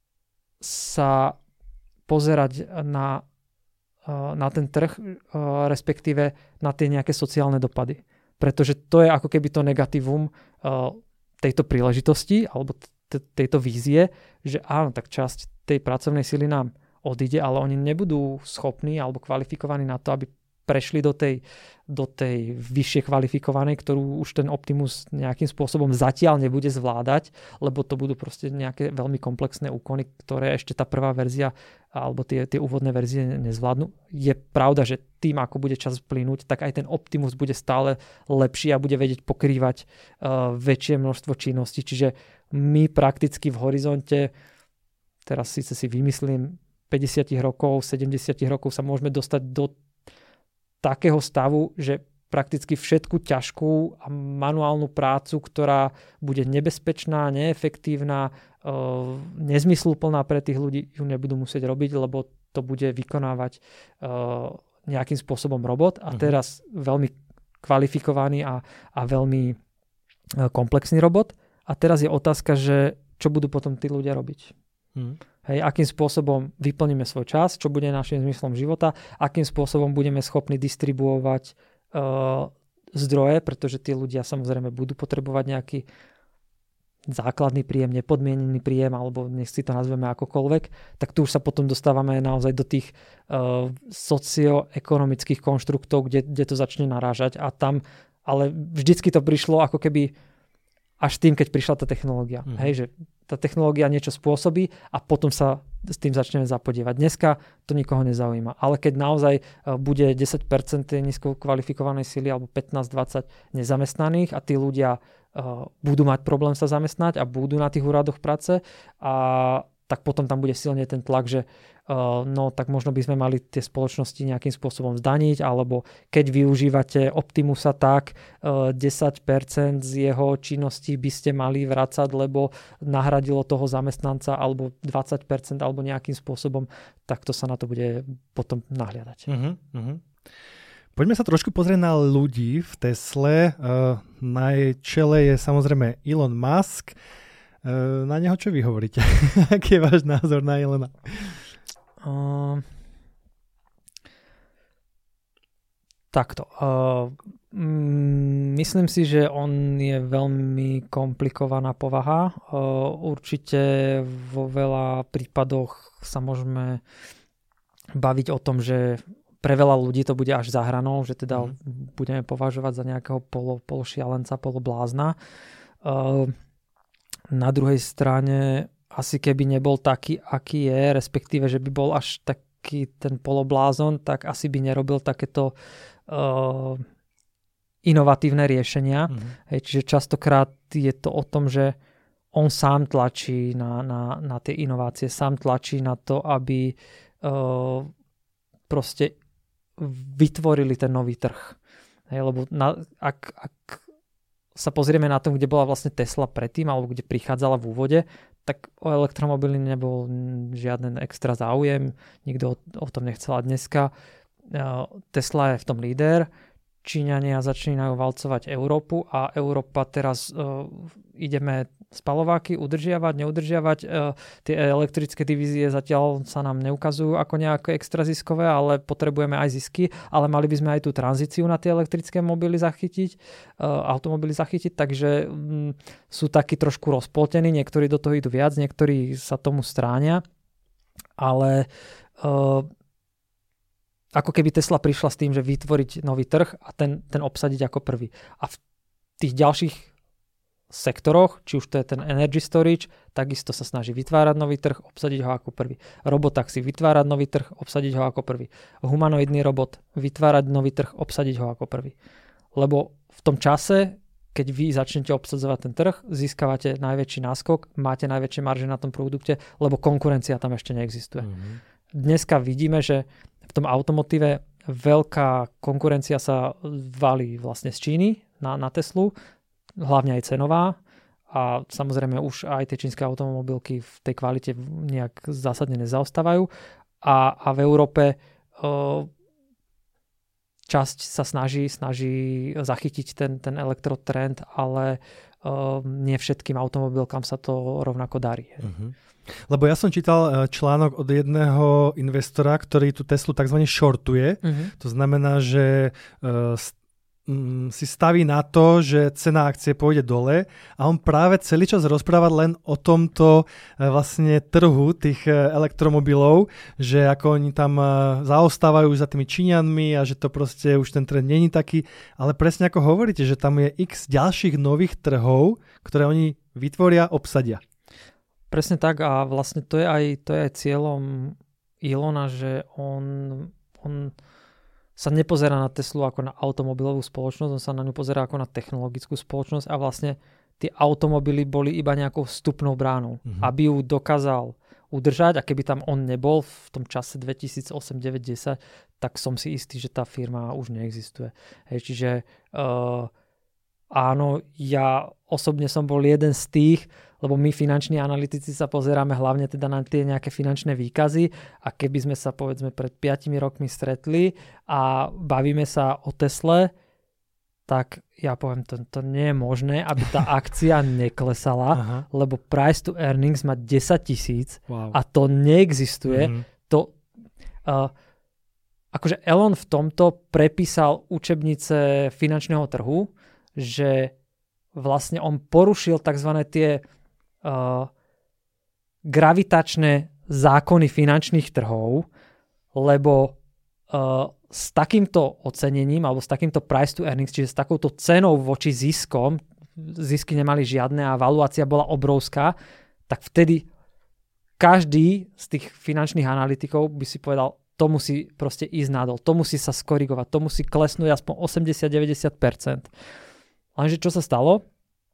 sa pozerať na, uh, na ten trh, uh, respektíve na tie nejaké sociálne dopady. Pretože to je ako keby to negatívum uh, tejto príležitosti alebo t- tejto vízie, že áno, tak časť tej pracovnej sily nám odíde, ale oni nebudú schopní alebo kvalifikovaní na to, aby prešli do tej, do tej vyššie kvalifikovanej, ktorú už ten Optimus nejakým spôsobom zatiaľ nebude zvládať, lebo to budú proste nejaké veľmi komplexné úkony, ktoré ešte tá prvá verzia alebo tie, tie úvodné verzie nezvládnu. Je pravda, že tým, ako bude čas plynúť, tak aj ten Optimus bude stále lepší a bude vedieť pokrývať uh, väčšie množstvo činností. Čiže my prakticky v horizonte, teraz síce si vymyslím, päťdesiat rokov, sedemdesiat rokov sa môžeme dostať do takého stavu, že prakticky všetku ťažkú a manuálnu prácu, ktorá bude nebezpečná, neefektívna, uh, nezmysluplná pre tých ľudí, ju nebudú musieť robiť, lebo to bude vykonávať uh, nejakým spôsobom robot. A uh-huh. teraz veľmi kvalifikovaný a, a veľmi uh, komplexný robot. A teraz je otázka, že čo budú potom tí ľudia robiť. Uh-huh. Hej, akým spôsobom vyplníme svoj čas, čo bude našim zmyslom života, akým spôsobom budeme schopní distribuovať uh, zdroje, pretože tí ľudia samozrejme budú potrebovať nejaký základný príjem, nepodmienený príjem, alebo nech si to nazveme akokoľvek, tak tu už sa potom dostávame naozaj do tých uh, socioekonomických konštruktov, kde, kde to začne narážať. A tam, ale vždycky to prišlo ako keby až tým, keď prišla tá technológia. Mm. Hej, že tá technológia niečo spôsobí a potom sa s tým začneme zapodievať. Dneska to nikoho nezaujíma. Ale keď naozaj bude desať percent nízko kvalifikovanej sily alebo pätnásť dvadsať nezamestnaných a tí ľudia uh, budú mať problém sa zamestnať a budú na tých úradoch práce, a tak potom tam bude silne ten tlak, že uh, no tak možno by sme mali tie spoločnosti nejakým spôsobom zdaniť, alebo keď využívate Optimusa, tak uh, desať percent z jeho činností by ste mali vracať, lebo nahradilo toho zamestnanca, alebo dvadsať percent, alebo nejakým spôsobom, tak to sa na to bude potom nahliadať. Uh-huh, uh-huh. Poďme sa trošku pozrieť na ľudí v Tesle. Uh, na jej čele je samozrejme Elon Musk. Uh, na neho čo vy hovoríte? Aký je váš názor na Elona? Uh, takto. Uh, mm, myslím si, že on je veľmi komplikovaná povaha. Uh, určite vo veľa prípadoch sa môžeme baviť o tom, že pre veľa ľudí to bude až za hranou, že teda mm. budeme považovať za nejakého polo, pološialenca, poloblázna. Uh, Na druhej strane, asi keby nebol taký, aký je, respektíve, že by bol až taký ten poloblázon, tak asi by nerobil takéto uh, inovatívne riešenia. Mm-hmm. Hej, čiže častokrát je to o tom, že on sám tlačí na, na, na tie inovácie, sám tlačí na to, aby uh, proste vytvorili ten nový trh. Hej, lebo na, ak... ak sa pozrieme na tom, kde bola vlastne Tesla predtým, alebo kde prichádzala v úvode, tak o elektromobily nebol žiaden extra záujem, nikto o, o tom nechcela. Dneska Tesla je v tom líder, Číňania začínajú valcovať Európu a Európa teraz uh, ideme spalováky udržiavať, neudržiavať. Uh, tie elektrické divízie zatiaľ sa nám neukazujú ako nejaké extra ziskové, ale potrebujeme aj zisky, ale mali by sme aj tú tranzíciu na tie elektrické mobily zachytiť, uh, automobily zachytiť, takže um, sú takí trošku rozpoltení, niektorí do toho idú viac, niektorí sa tomu stránia, ale uh, ako keby Tesla prišla s tým, že vytvoriť nový trh a ten, ten obsadiť ako prvý. A v tých ďalších sektoroch, či už to je ten energy storage, takisto sa snaží vytvárať nový trh, obsadiť ho ako prvý. Robotaxi, vytvárať nový trh, obsadiť ho ako prvý. Humanoidný robot, vytvárať nový trh, obsadiť ho ako prvý. Lebo v tom čase, keď vy začnete obsadzovať ten trh, získavate najväčší náskok, máte najväčšie marže na tom produkte, lebo konkurencia tam ešte neexistuje. Mm-hmm. dneska vidíme, že v tom automotíve veľká konkurencia sa valí vlastne z Číny na, na Teslu, hlavne aj cenová. A samozrejme už aj tie čínske automobilky v tej kvalite nejak zásadne nezaostávajú. A, a v Európe uh, časť sa snaží, snaží zachytiť ten, ten elektrotrend, ale uh, nie všetkým automobilkám sa to rovnako darí. Uh-huh. Lebo ja som čítal článok od jedného investora, ktorý tú Teslu tzv. Shortuje. Uh-huh. To znamená, že uh, si staví na to, že cena akcie pôjde dole a on práve celý čas rozpráva len o tomto vlastne trhu tých elektromobilov, že ako oni tam zaostávajú za tými Číňanmi a že to proste už ten trend není taký, ale presne ako hovoríte, že tam je x ďalších nových trhov, ktoré oni vytvoria, obsadia. Presne tak a vlastne to je aj, to je aj cieľom Elona, že on, on sa nepozerá na Teslu ako na automobilovú spoločnosť, on sa na ňu pozerá ako na technologickú spoločnosť a vlastne tie automobily boli iba nejakou vstupnou bránou, mm-hmm. aby ju dokázal udržať a keby tam on nebol v tom čase dvetisícosem, deväť, desať, tak som si istý, že tá firma už neexistuje. Hej, čiže uh, áno, ja osobne som bol jeden z tých, lebo my finanční analytici sa pozeráme hlavne teda na tie nejaké finančné výkazy a keby sme sa povedzme pred piatimi rokmi stretli a bavíme sa o Tesle, tak ja poviem, to, to nie je možné, aby tá akcia neklesala, aha. lebo price to earnings má desať tisíc wow. a to neexistuje. Mm-hmm. To, uh, akože Elon v tomto prepísal učebnice finančného trhu, že vlastne on porušil tzv. Tie Uh, gravitačné zákony finančných trhov, lebo uh, s takýmto ocenením alebo s takýmto price to earnings, čiže s takouto cenou voči ziskom, zisky nemali žiadne a valuácia bola obrovská, tak vtedy každý z tých finančných analytikov by si povedal, to musí proste ísť nadol, to musí sa skorigovať, to musí klesnúť aspoň osemdesiat až deväťdesiat percent. Lenže čo sa stalo?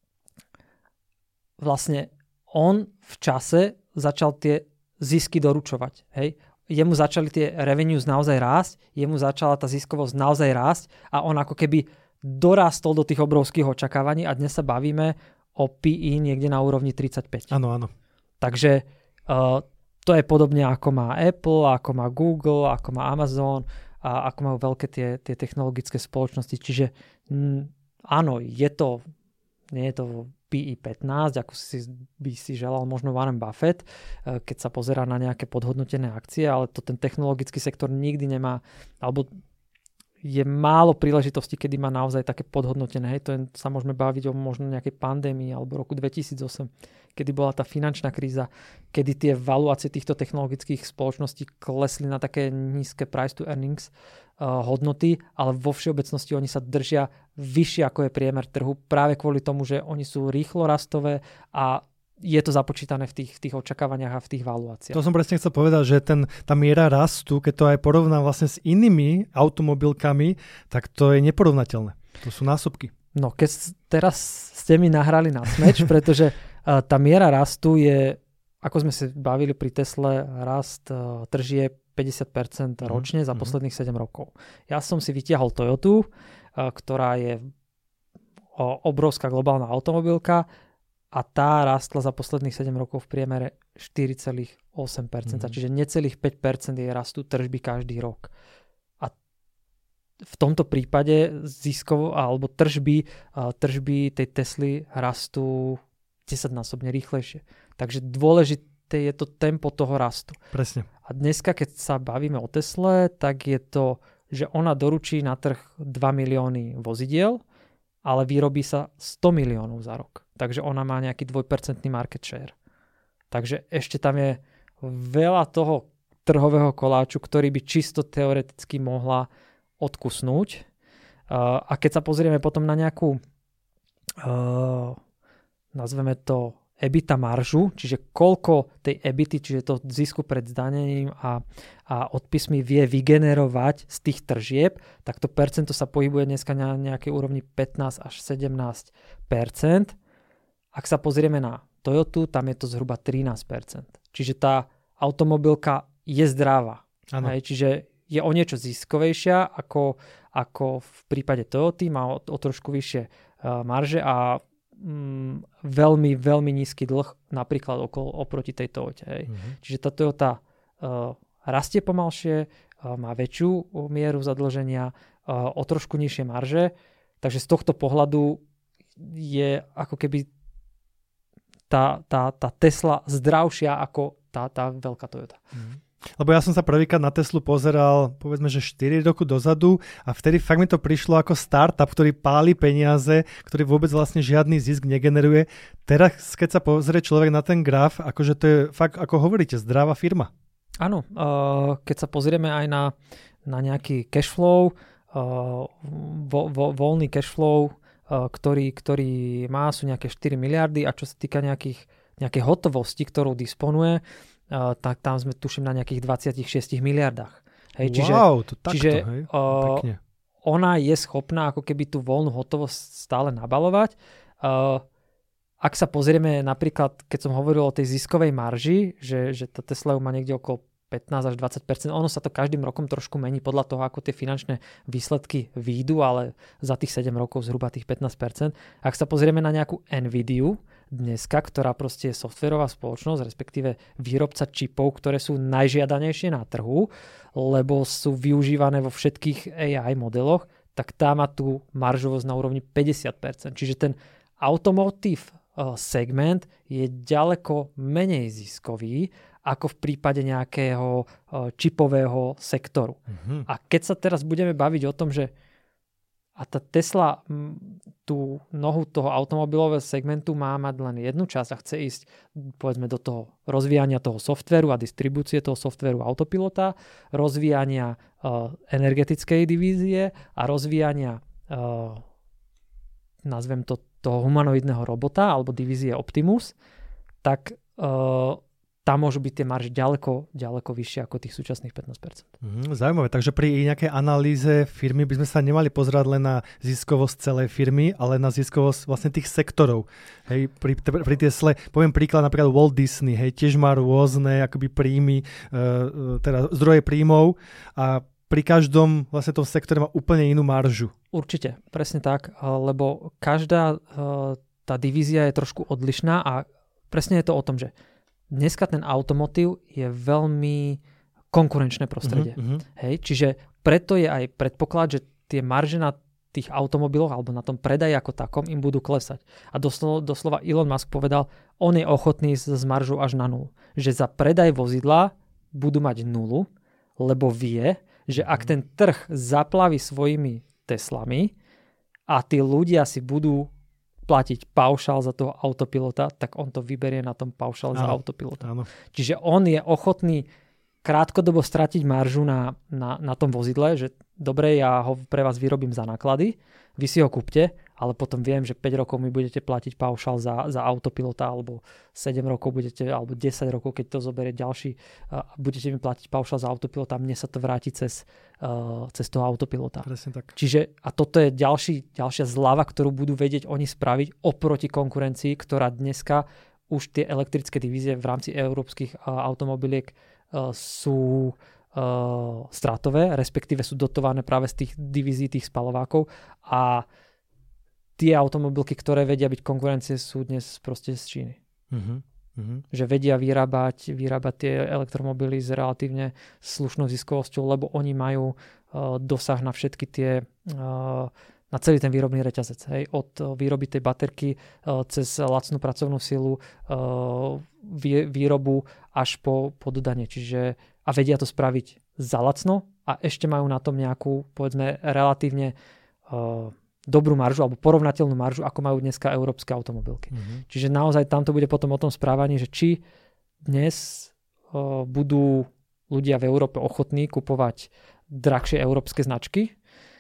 Vlastne on v čase začal tie zisky doručovať. Hej? Jemu začali tie revenues naozaj rásť, jemu začala tá ziskovosť naozaj rásť a on ako keby dorástol do tých obrovských očakávaní a dnes sa bavíme o P E niekde na úrovni tridsaťpäť. Áno, áno. Takže uh, to je podobne ako má Apple, ako má Google, ako má Amazon a ako majú veľké tie, tie technologické spoločnosti. Čiže m, áno, je to, nie je to P E pätnásť, ako si by si želal možno Warren Buffett, keď sa pozerá na nejaké podhodnotené akcie, ale to ten technologický sektor nikdy nemá, alebo je málo príležitostí, kedy má naozaj také podhodnotené. Hej, to je, sa môžeme baviť o možno nejakej pandémii alebo roku dvetisícosem, kedy bola tá finančná kríza, kedy tie valuácie týchto technologických spoločností klesli na také nízke price to earnings uh, hodnoty, ale vo všeobecnosti oni sa držia vyššie ako je priemer trhu práve kvôli tomu, že oni sú rýchlo rastové a je to započítané v tých, v tých očakávaniach a v tých valuáciách. To som presne chcel povedať, že ten, tá miera rastu, keď to aj porovnám vlastne s inými automobilkami, tak to je neporovnateľné. To sú násobky. No, keď teraz ste mi nahrali na smeč, pretože uh, tá miera rastu je, ako sme sa bavili pri Tesle, rast uh, tržie päťdesiat percent ročne mm. za posledných sedem rokov. Ja som si vytiahol Toyotu, uh, ktorá je uh, obrovská globálna automobilka, a tá rastla za posledných sedem rokov v priemere štyri celé osem percent, mm. čiže necelých päť percent je rastu tržby každý rok. A v tomto prípade ziskovo alebo tržby, tržby tej Tesly rastú desaťnásobne rýchlejšie. Takže dôležité je to tempo toho rastu. Presne. A dneska, keď sa bavíme o Tesle, tak je to, že ona doručí na trh dva milióny vozidiel, ale vyrobí sa sto miliónov za rok. Takže ona má nejaký dvojpercentný market share. Takže ešte tam je veľa toho trhového koláču, ktorý by čisto teoreticky mohla odkusnúť. Uh, a keď sa pozrieme potom na nejakú uh, nazveme to EBITDA maržu, čiže koľko tej EBITDA, čiže to zisku pred zdanením a, a odpismi vie vygenerovať z tých tržieb, tak to percento sa pohybuje dneska na nejakej úrovni pätnásť až sedemnásť percent. Ak sa pozrieme na Toyotu, tam je to zhruba trinásť percent. Čiže tá automobilka je zdravá. Hej, čiže je o niečo ziskovejšia ako, ako v prípade Toyoty, má o, o trošku vyššie uh, marže a mm, veľmi, veľmi nízky dlh napríklad okolo, oproti tej Toyote. Hej. Mm-hmm. Čiže tá Toyota uh, rastie pomalšie, uh, má väčšiu mieru zadlženia, uh, o trošku nižšie marže, takže z tohto pohľadu je ako keby tá, tá, tá Tesla zdravšia ako tá, tá veľká Toyota. Mm-hmm. Lebo ja som sa prvýkrát na Teslu pozeral, povedzme, že štyri roky dozadu a vtedy fakt mi to prišlo ako startup, ktorý páli peniaze, ktorý vôbec vlastne žiadny zisk negeneruje. Teraz, keď sa pozrie človek na ten graf, akože to je fakt, ako hovoríte, zdravá firma. Áno, uh, keď sa pozrieme aj na, na nejaký cash flow, uh, vo, vo, voľný cash flow, uh, ktorý, ktorý má, sú nejaké štyri miliardy a čo sa týka nejakých, nejakej hotovosti, ktorou disponuje, Uh, tak tam sme tuším na nejakých dvadsaťšesť miliardách. Hej, čiže, wow, to takto, čiže hej, uh, ona je schopná ako keby tú voľnú hotovosť stále nabalovať. Uh, ak sa pozrieme napríklad, keď som hovoril o tej ziskovej marži, že, že tá Tesla má niekde okolo pätnásť až dvadsať percent, ono sa to každým rokom trošku mení podľa toho, ako tie finančné výsledky výjdu, ale za tých sedem rokov zhruba tých pätnásť percent. Ak sa pozrieme na nejakú Nvidiu dneska, ktorá proste je softverová spoločnosť, respektíve výrobca čipov, ktoré sú najžiadanejšie na trhu, lebo sú využívané vo všetkých á í modeloch, tak tá má tú maržovosť na úrovni päťdesiat percent. Čiže ten automotive segment je ďaleko menej ziskový ako v prípade nejakého čipového sektoru. Mm-hmm. A keď sa teraz budeme baviť o tom, že a tá Tesla tú nohu toho automobilového segmentu má mať len jednu časť a chce ísť povedzme do toho rozvíjania toho softvéru a distribúcie toho softvéru autopilota, rozvíjania uh, energetickej divízie a rozvíjania uh, nazvem to toho humanoidného robota alebo divízie Optimus, tak uh, tam môžu byť tie marže ďaleko, ďaleko vyššie ako tých súčasných pätnásť percent. Mm, zaujímavé, takže pri nejakej analýze firmy by sme sa nemali pozerať len na ziskovosť celej firmy, ale na ziskovosť vlastne tých sektorov. Hej, pri, pri Tesle, poviem príklad, napríklad Walt Disney, hej, tiež má rôzne akoby príjmy, uh, teda zdroje príjmov a pri každom vlastne tom sektore má úplne inú maržu. Určite, presne tak, lebo každá uh, tá divízia je trošku odlišná a presne je to o tom, že dneska ten automotív je veľmi konkurenčné prostredie. Uh-huh, uh-huh. Hej, čiže preto je aj predpoklad, že tie marže na tých automobiloch alebo na tom predaji ako takom im budú klesať. A doslova, doslova Elon Musk povedal, on je ochotný s, s maržou až na nulu. Že za predaj vozidla budú mať nulu, lebo vie, že ak ten trh zaplaví svojimi Teslami a tí ľudia si budú platiť paušál za toho autopilota, tak on to vyberie na tom paušál za autopilota. Áno. Čiže on je ochotný krátkodobo stratiť maržu na, na, na tom vozidle, že dobre, ja ho pre vás vyrobím za náklady, vy si ho kúpte, ale potom viem, že päť rokov mi budete platiť paušál za, za autopilota, alebo sedem rokov budete, alebo desať rokov, keď to zoberie ďalší, uh, budete mi platiť paušál za autopilota a mne sa to vráti cez, uh, cez toho autopilota. Presne tak. Čiže, a toto je ďalší, ďalšia zľava, ktorú budú vedieť oni spraviť oproti konkurencii, ktorá dneska už tie elektrické divízie v rámci európskych uh, automobiliek uh, sú uh, stratové, respektíve sú dotované práve z tých divízií tých spalovákov a tie automobilky, ktoré vedia byť konkurencie, sú dnes proste z Číny. Uh-huh, uh-huh. Že vedia vyrábať, vyrábať tie elektromobily s relatívne slušnou ziskovosťou, lebo oni majú uh, dosah na všetky tie, uh, na celý ten výrobný reťazec. Hej? Od uh, výroby tej baterky uh, cez lacnú pracovnú silu, uh, vý, výrobu až po, po dodanie. Čiže, a vedia to spraviť za lacno a ešte majú na tom nejakú, povedzme, relatívne uh, dobrú maržu alebo porovnateľnú maržu, ako majú dneska európske automobilky. Mm-hmm. Čiže naozaj tam to bude potom o tom správaní, že či dnes uh, budú ľudia v Európe ochotní kupovať drahšie európske značky.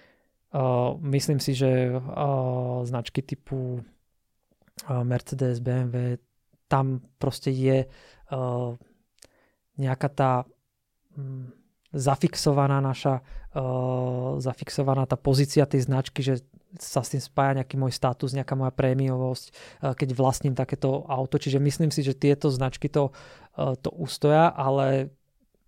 Uh, myslím si, že uh, značky typu uh, Mercedes, bé em vé, tam proste je uh, nejaká tá um, zafixovaná naša uh, zafixovaná tá pozícia tej značky, že sa s tým spája nejaký môj status, nejaká moja prémiovosť, uh, keď vlastním takéto auto. Čiže myslím si, že tieto značky to, uh, to ustoja, ale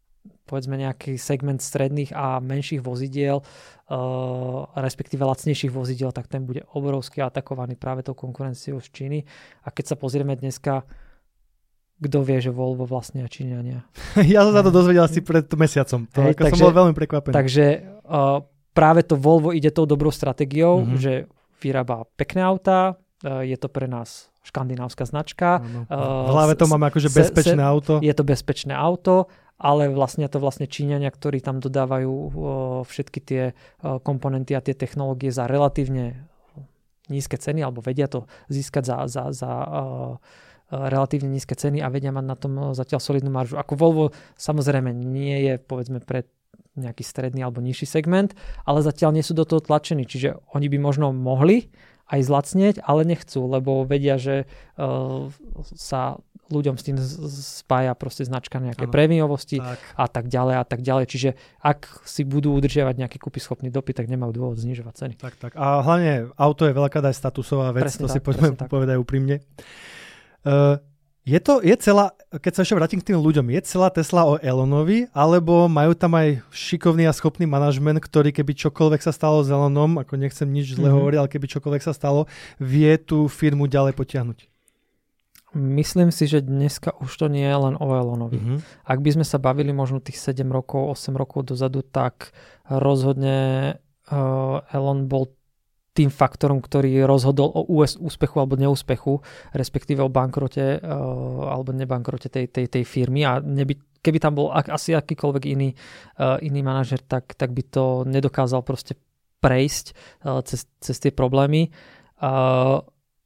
povedzme nejaký segment stredných a menších vozidiel, uh, respektíve lacnejších vozidiel, tak ten bude obrovský atakovaný práve tou konkurenciou z Číny. A keď sa pozrieme dneska, kto vie, že Volvo vlastne Číňania. Ja som sa to dozvedel asi pred mesiacom. To, hey, takže, som bol veľmi prekvapený. Takže uh, práve to Volvo ide tou dobrou stratégiou, mm-hmm. že vyrába pekné autá, uh, je to pre nás škandinávska značka. V hlave to máme akože bezpečné se, se, auto. Je to bezpečné auto, ale vlastne to vlastne Číňania, ktorí tam dodávajú uh, všetky tie uh, komponenty a tie technológie za relatívne nízke ceny, alebo vedia to získať za, za, za uh, relatívne nízke ceny a vedia mať na tom zatiaľ solidnú maržu. Ako Volvo samozrejme nie je povedzme pre nejaký stredný alebo nižší segment, ale zatiaľ nie sú do toho tlačení, čiže oni by možno mohli aj zlacnieť, ale nechcú, lebo vedia, že uh, sa ľuďom s tým spája proste značka nejaké prémiovosti a tak ďalej a tak ďalej. Čiže ak si budú udržiavať nejaký kúpyschopný dopyt, tak nemajú dôvod znižovať ceny. Tak, tak. A hlavne auto je veľakrát aj statusová vec, presne to tak, si poďme povedať úprimne. Uh, je to, je celá, keď sa ešte vrátim k tým ľuďom, je celá Tesla o Elonovi, alebo majú tam aj šikovný a schopný manažment, ktorý keby čokoľvek sa stalo s Elonom, ako nechcem nič zle mm-hmm. hovoriť, ale keby čokoľvek sa stalo, vie tú firmu ďalej potiahnuť? Myslím si, že dneska už to nie je len o Elonovi. Mm-hmm. Ak by sme sa bavili možno tých sedem rokov, osem rokov dozadu, tak rozhodne uh, Elon bol tým faktorom, ktorý rozhodol o úspechu alebo neúspechu, respektíve o bankrote uh, alebo nebankrote tej, tej, tej firmy. A neby, keby tam bol ak, asi akýkoľvek iný, uh, iný manažer, tak, tak by to nedokázal proste prejsť uh, cez, cez tie problémy. Uh,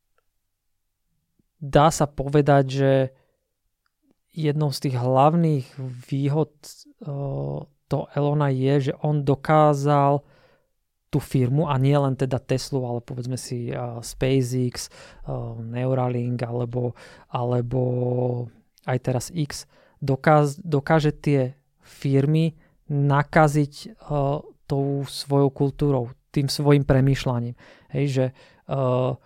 dá sa povedať, že jednou z tých hlavných výhod uh, toho Elona je, že on dokázal tú firmu, a nie len teda Teslu, ale povedzme si uh, SpaceX, uh, Neuralink alebo, alebo aj teraz X, dokáz, dokáže tie firmy nakaziť uh, tou svojou kultúrou, tým svojim premýšľaním. Hej, že uh,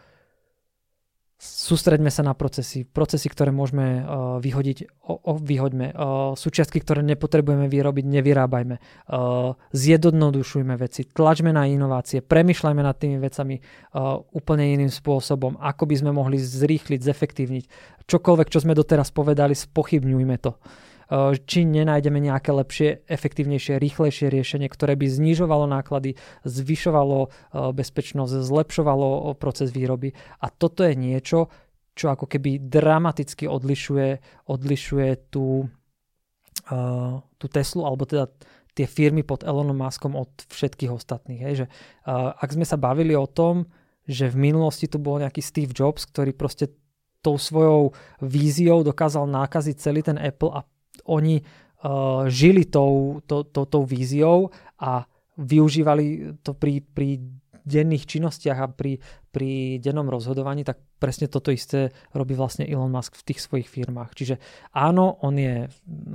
sústreďme sa na procesy. Procesy, ktoré môžeme uh, vyhodiť, o, o, vyhoďme. Uh, súčiastky, ktoré nepotrebujeme vyrobiť, nevyrábajme. Uh, zjednodušujme veci, tlačme na inovácie, premýšľajme nad tými vecami uh, úplne iným spôsobom, ako by sme mohli zrýchliť, zefektívniť. Čokoľvek, čo sme doteraz povedali, spochybňujme to. Uh, či nenájdeme nejaké lepšie, efektívnejšie, rýchlejšie riešenie, ktoré by znižovalo náklady, zvyšovalo uh, bezpečnosť, zlepšovalo proces výroby. A toto je niečo, čo ako keby dramaticky odlišuje, odlišuje tú, uh, tú Teslu, alebo teda tie firmy pod Elonom Muskom od všetkých ostatných. Hej. Že, uh, ak sme sa bavili o tom, že v minulosti tu bol nejaký Steve Jobs, ktorý proste tou svojou víziou dokázal nákaziť celý ten Apple a oni uh, žili tou, to, to, tou víziou a využívali to pri, pri denných činnostiach a pri, pri dennom rozhodovaní, tak presne toto isté robí vlastne Elon Musk v tých svojich firmách. Čiže áno, on je uh,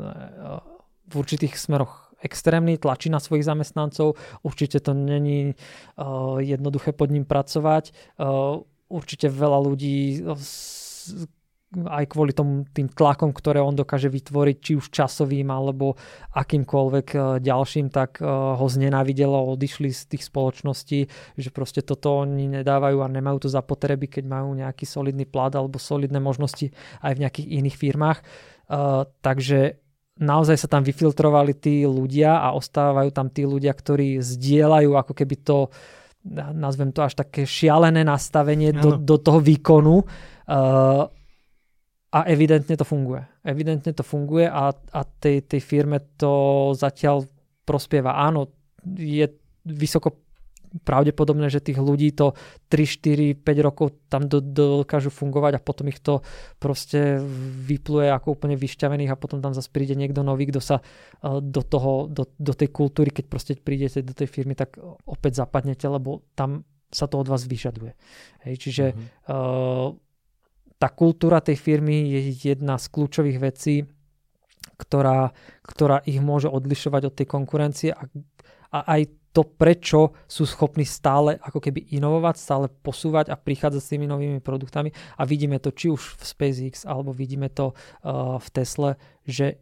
v určitých smeroch extrémny, tlačí na svojich zamestnancov, určite to není uh, jednoduché pod ním pracovať, uh, určite veľa ľudí s, aj kvôli tomu, tým tlakom, ktoré on dokáže vytvoriť, či už časovým, alebo akýmkoľvek ďalším, tak ho znenávidelo, odišli z tých spoločností, že proste toto oni nedávajú a nemajú to za potreby, keď majú nejaký solidný plat alebo solidné možnosti aj v nejakých iných firmách. Uh, takže naozaj sa tam vyfiltrovali tí ľudia a ostávajú tam tí ľudia, ktorí zdieľajú ako keby to, nazvem to až také šialené nastavenie do, do toho výkonu. Uh, A evidentne to funguje. Evidentne to funguje a, a tej, tej firme to zatiaľ prospieva. Áno, je vysoko pravdepodobné, že tých ľudí to tri, štyri, päť rokov tam do, dokážu fungovať a potom ich to proste vypluje ako úplne vyšťavených a potom tam zase príde niekto nový, kto sa do toho, do, do tej kultúry, keď proste prídete do tej firmy, tak opäť zapadnete, lebo tam sa to od vás vyžaduje. Hej, čiže mm-hmm. uh, tá kultúra tej firmy je jedna z kľúčových vecí, ktorá, ktorá ich môže odlišovať od tej konkurencie a, a aj to, prečo sú schopní stále ako keby inovovať, stále posúvať a prichádzať s tými novými produktami. A vidíme to či už v SpaceX, alebo vidíme to uh, v Tesle, že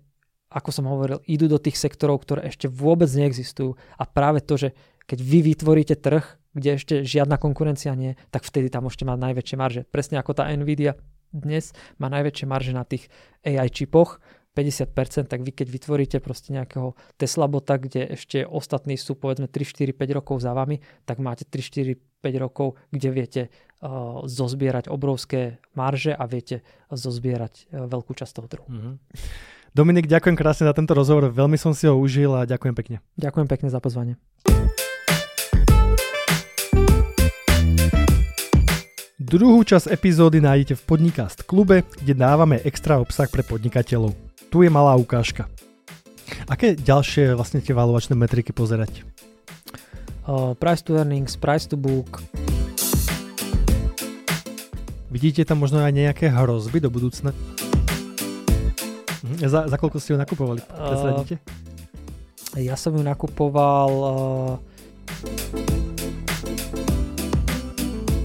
ako som hovoril, idú do tých sektorov, ktoré ešte vôbec neexistujú. A práve to, že keď vy vytvoríte trh, kde ešte žiadna konkurencia nie, tak vtedy tam môžete mať najväčšie marže. Presne ako tá Nvidia dnes má najväčšie marže na tých á í čipoch, päťdesiat percent, tak vy keď vytvoríte proste nejakého Tesla bota, kde ešte ostatní sú povedzme tri, štyri, päť rokov za vami, tak máte tri, štyri, päť rokov, kde viete uh, zozbierať obrovské marže a viete zozbierať uh, veľkú časť toho trhu. Mm-hmm. Dominik, ďakujem krásne za tento rozhovor, veľmi som si ho užil a ďakujem pekne. Ďakujem pekne za pozvanie. Druhú časť epizódy nájdete v Podcast klube, kde dávame extra obsah pre podnikateľov. Tu je malá ukážka. Aké ďalšie vlastne tie valuačné metriky pozerať? Uh, price to earnings, price to book. Vidíte tam možno aj nejaké hrozby do budúcna? Hm, za, za koľko ste ho nakupovali? Prezradíte? Uh, ja som ju nakupoval... Uh,